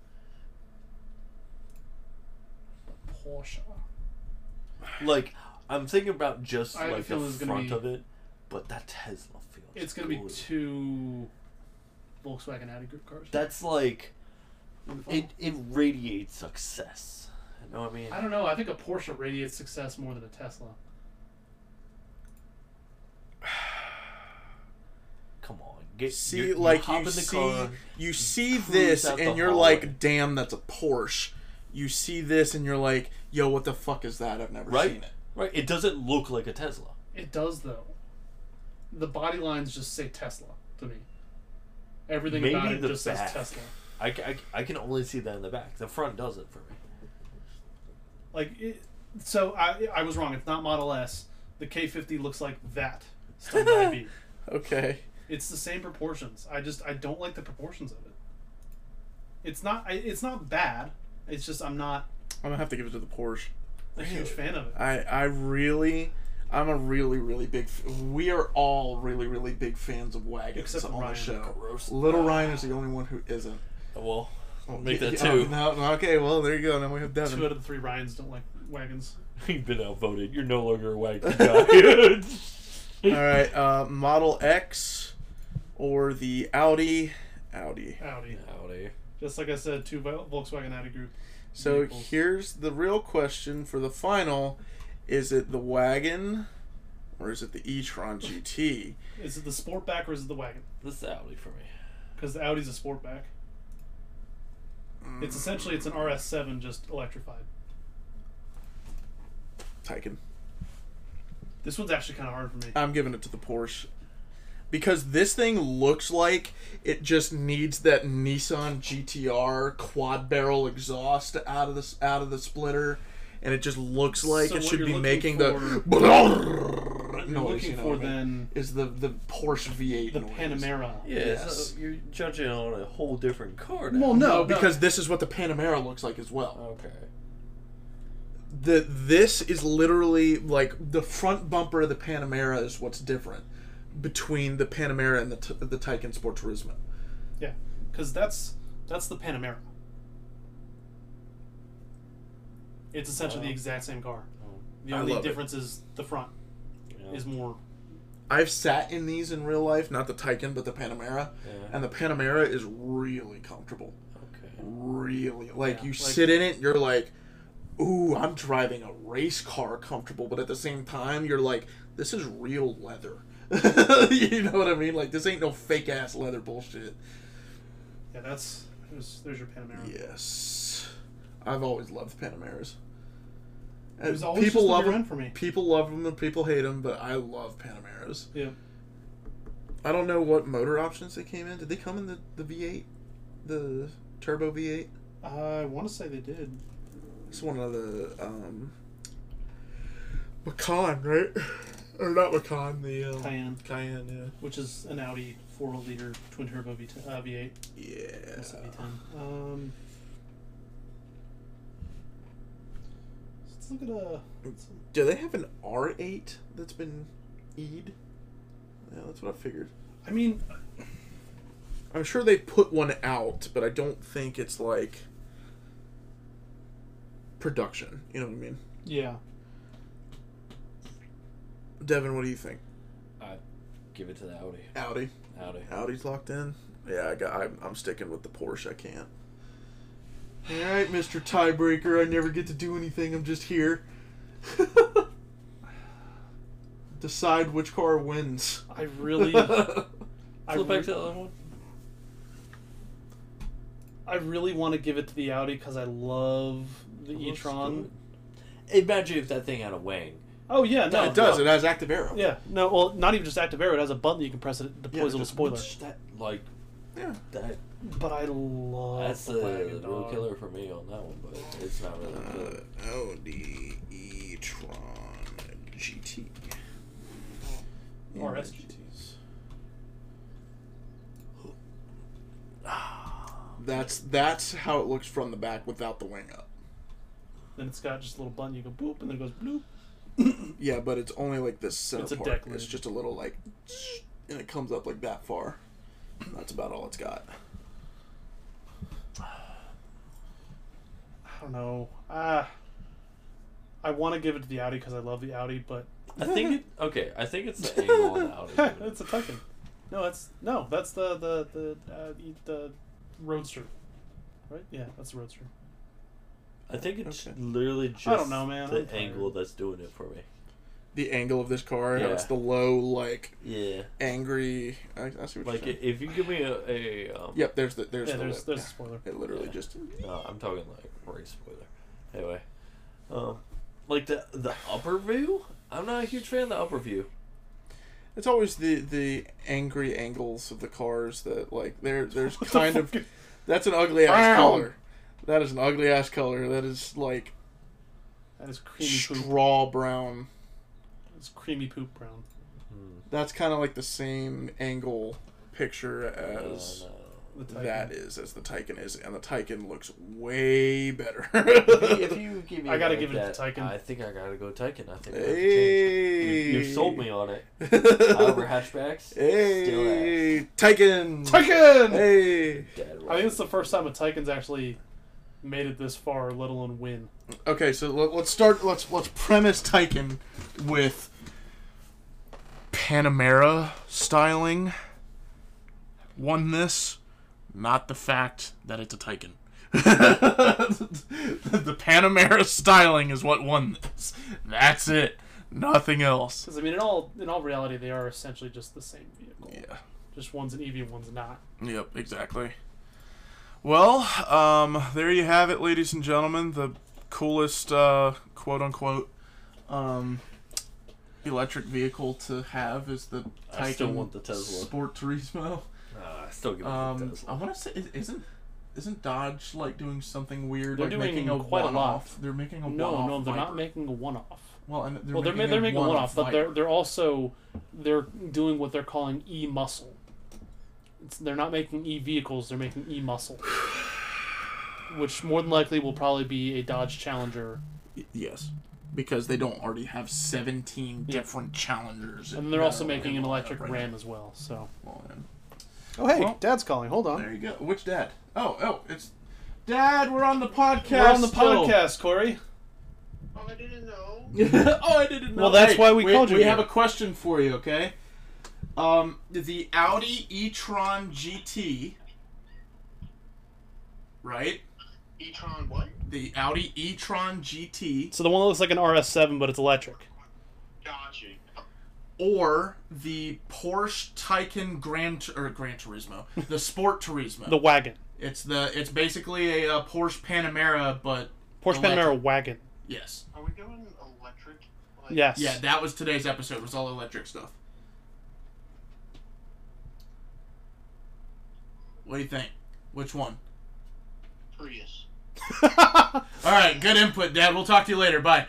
B: Porsche.
C: Like, I'm thinking about just
B: I
C: like
B: feel
C: the
B: it's
C: front
B: gonna
C: of it, but that Tesla feels
B: It's going to be 2 Volkswagen Audi group cars.
C: That's like, it radiates success. You know what I mean?
B: I don't know. I think a Porsche radiates success more than a Tesla.
C: Come on.
A: You see this and you're like, damn, that's a Porsche. You see this and you're like, yo, what the fuck is that? I've never seen it.
C: Right. It doesn't look like a Tesla.
B: It does, though. The body lines just say Tesla to me. Everything about it just says Tesla.
C: I can only see that in the back. The front doesn't for me.
B: So I was wrong. It's not Model S. The K50 looks like that. Stung by a bee.
A: Okay.
B: It's the same proportions. I don't like the proportions of it. It's not bad. It's just I'm gonna
A: have to give it to the Porsche.
B: A huge fan of it.
A: I'm a really, really big. We are all really, really big fans of wagons
B: except
A: on
B: Ryan.
A: the show.
C: Gross.
A: Little Ryan is the only one who isn't.
C: Well, I'll make that 2.
A: Okay, well there you go. Now we have Devin.
B: 2 out of the 3 Ryans don't like wagons.
C: You've been outvoted. You're no longer a wagon guy.
A: All right, Model X or the Audi.
B: Audi. Just like I said, 2 Volkswagen Audi group.
A: So
B: vehicles.
A: here's the real question for the final: is it the wagon or is it the e-tron GT?
B: Is it the Sportback or is it the wagon?
C: This is Audi for me.
B: Because the Audi's a Sportback. It's essentially an RS7 just electrified.
A: Taycan.
B: This one's actually kind of hard for me.
A: I'm giving it to the Porsche. Because this thing looks like it just needs that Nissan GTR quad barrel exhaust out of the splitter, and it just looks like it should be making the noise.
B: Looking for then
A: is the Porsche V8
B: the
A: noise.
B: Panamera.
C: Yeah, yes. So you're judging on a whole different car now.
A: Well, no, because this is what the Panamera looks like as well.
C: Okay.
A: This is literally like the front bumper of the Panamera is what's different between the Panamera and the Taycan Sport Turismo.
B: Yeah, because that's the Panamera. It's essentially the exact same car. The only difference is the front is more.
A: I've sat in these in real life, not the Taycan, but the Panamera, and the Panamera is really comfortable.
C: Okay.
A: Really, you sit in it, you're like, ooh, I'm driving a race car comfortable, but at the same time, you're like, this is real leather. You know what I mean? Like, this ain't no fake ass leather bullshit.
B: Yeah, there's your Panamera.
A: Yes, I've always loved Panameras.
B: It was always people love them for me.
A: People love them and people hate them, but I love Panameras.
B: Yeah.
A: I don't know what motor options they came in. Did they come in the V8, the turbo V8?
B: I want to say they did.
A: It's one of the Macan, right? Or not Macan, the
B: Cayenne.
A: Cayenne, yeah.
B: Which is an Audi 4-liter twin turbo V8.
A: Yeah.
B: That's a V10. Let's look at
A: Do they have an R8 that's been E'd? Yeah, that's what I figured.
B: I mean,
A: I'm sure they put one out, but I don't think it's like production. You know what I mean?
B: Yeah.
A: Devin, what do you think?
C: I'd give it to the Audi.
A: Audi. Audi's locked in. Yeah, I'm sticking with the Porsche. I can't. All right, Mr. Tiebreaker. I never get to do anything. I'm just here. Decide which car wins.
B: I really.
C: Flip back to the other one.
B: I really want to give it to the Audi because I love the e-tron.
C: Imagine if that thing had a wang.
B: Oh yeah, no,
A: it does. It has active aero.
B: Yeah, no, well, not even just active aero. It has a button that you can press. It deploys a little spoiler.
C: That.
B: But I love.
C: That's the real killer for me on that one, but it's not really a killer.
A: Audi e-tron GT.
B: Or SGTs.
A: That's how it looks from the back without the wing up.
B: Then it's got just a little button. You go boop, and then it goes bloop.
A: Yeah, but it's only like this center
B: it's a
A: part.
B: deck lid.
A: It's just a little like, and it comes up like that far. That's about all it's got.
B: I don't know. I want to give it to the Audi because I love the Audi, but
C: I think it's the angle on the Audi.
B: It's a Taycan. That's the Roadster, right? Yeah, that's the Roadster.
C: I think it's literally just
B: I don't know, man.
C: the angle that's doing it for me.
A: The angle of this car, how it's the low, angry. I see what you're saying.
C: If you give me a
A: yep, there's the
B: there's a spoiler.
A: It literally just.
C: No, I'm talking like race spoiler. Anyway, the upper view. I'm not a huge fan of the upper view.
A: It's always the angry angles of the cars that there's kind of. That's an ugly ass color. That is an ugly ass color. That is like.
B: That is creamy
A: straw brown.
B: It's creamy poop brown.
A: That's kind of like the same angle picture as as the Taycan is, and the Taycan looks way better.
C: if you give me,
B: I gotta give it to Taycan.
C: I think I gotta go Taycan. I think
A: you
C: sold me on it. Over hatchbacks.
A: Hey, Taycan.
B: Hey.
C: Right.
B: I think it's the first time a Taycan's actually made it this far, let alone win.
A: Okay, so let's start. Let's premise Taycan with Panamera styling. Won this, not the fact that it's a Taycan. The Panamera styling is what won this. That's it. Nothing else.
B: Because I mean, in all reality, they are essentially just the same vehicle.
A: Yeah.
B: Just one's an EV and one's not.
A: Yep, exactly. Well, there you have it, ladies and gentlemen. The coolest, quote-unquote, electric vehicle to have is the Taycan
C: I still want the Tesla
A: Sport Turismo.
C: I still give it the Tesla.
A: I want to say, isn't Dodge like doing something weird?
B: They're
A: like
B: doing
A: making a
B: quite a lot.
A: one-off? They're making a
B: no,
A: one-off.
B: No, they're
A: Viper.
B: not making a one-off.
A: Well, and
B: they're making a one-off, but they're also doing what they're calling e-muscle. They're not making e-vehicles; they're making e-muscle, which more than likely will probably be a Dodge Challenger.
A: Yes, because they don't already have 17 different Challengers.
B: And they're also making an electric Ram as well. So.
A: Oh
B: hey, Dad's calling. Hold on.
A: There you go. Which Dad? Oh, it's Dad. We're on the podcast.
B: We're on the podcast, Corey.
D: Oh, I didn't know.
A: I didn't know.
B: Well, that's why we called you.
A: We
B: here.
A: have a question for you, okay? The Audi e-tron GT, right?
D: E-tron what?
A: The Audi e-tron GT.
B: So the one that looks like an RS7, but it's electric.
D: Gotcha.
A: Or the Porsche Taycan Gran Turismo, the Sport Turismo.
B: The wagon.
A: It's basically a Porsche Panamera, but
B: Porsche Panamera wagon.
A: Yes.
D: Are we going electric?
B: Yes.
A: Yeah, that was today's episode. It was all electric stuff. What do you think? Which one?
D: Prius.
A: All right, good input, Dad. We'll talk to you later. Bye.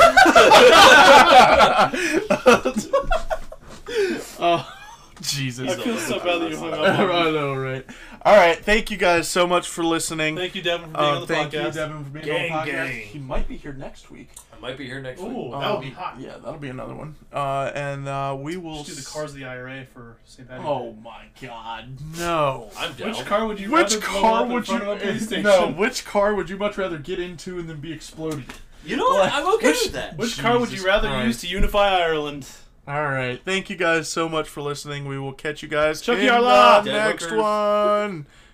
A: Oh, Jesus.
B: I feel so bad that you hung up.
A: I know, right? All right, thank you guys so much for listening.
B: Thank you, Devin, for being on the
A: thank
B: podcast.
A: Thank you, Devin, for being on the podcast. He might be here next week.
C: I might be here next week.
B: Ooh, that would be hot.
A: Yeah, that'll be another one. We will...
B: Just do the Cars of the IRA for St. Patrick's
A: Oh,
B: Day.
A: my God. No.
C: I'm down.
B: Which car would you rather blow up in front of a police station?
A: No, which car would you much rather get into and then be exploded?
C: You know what? I'm okay with that.
B: Which car would you rather use to unify Ireland?
A: All right. Thank you guys so much for listening. We will catch you guys
B: Chucky
A: in
B: Arla!
A: the next one.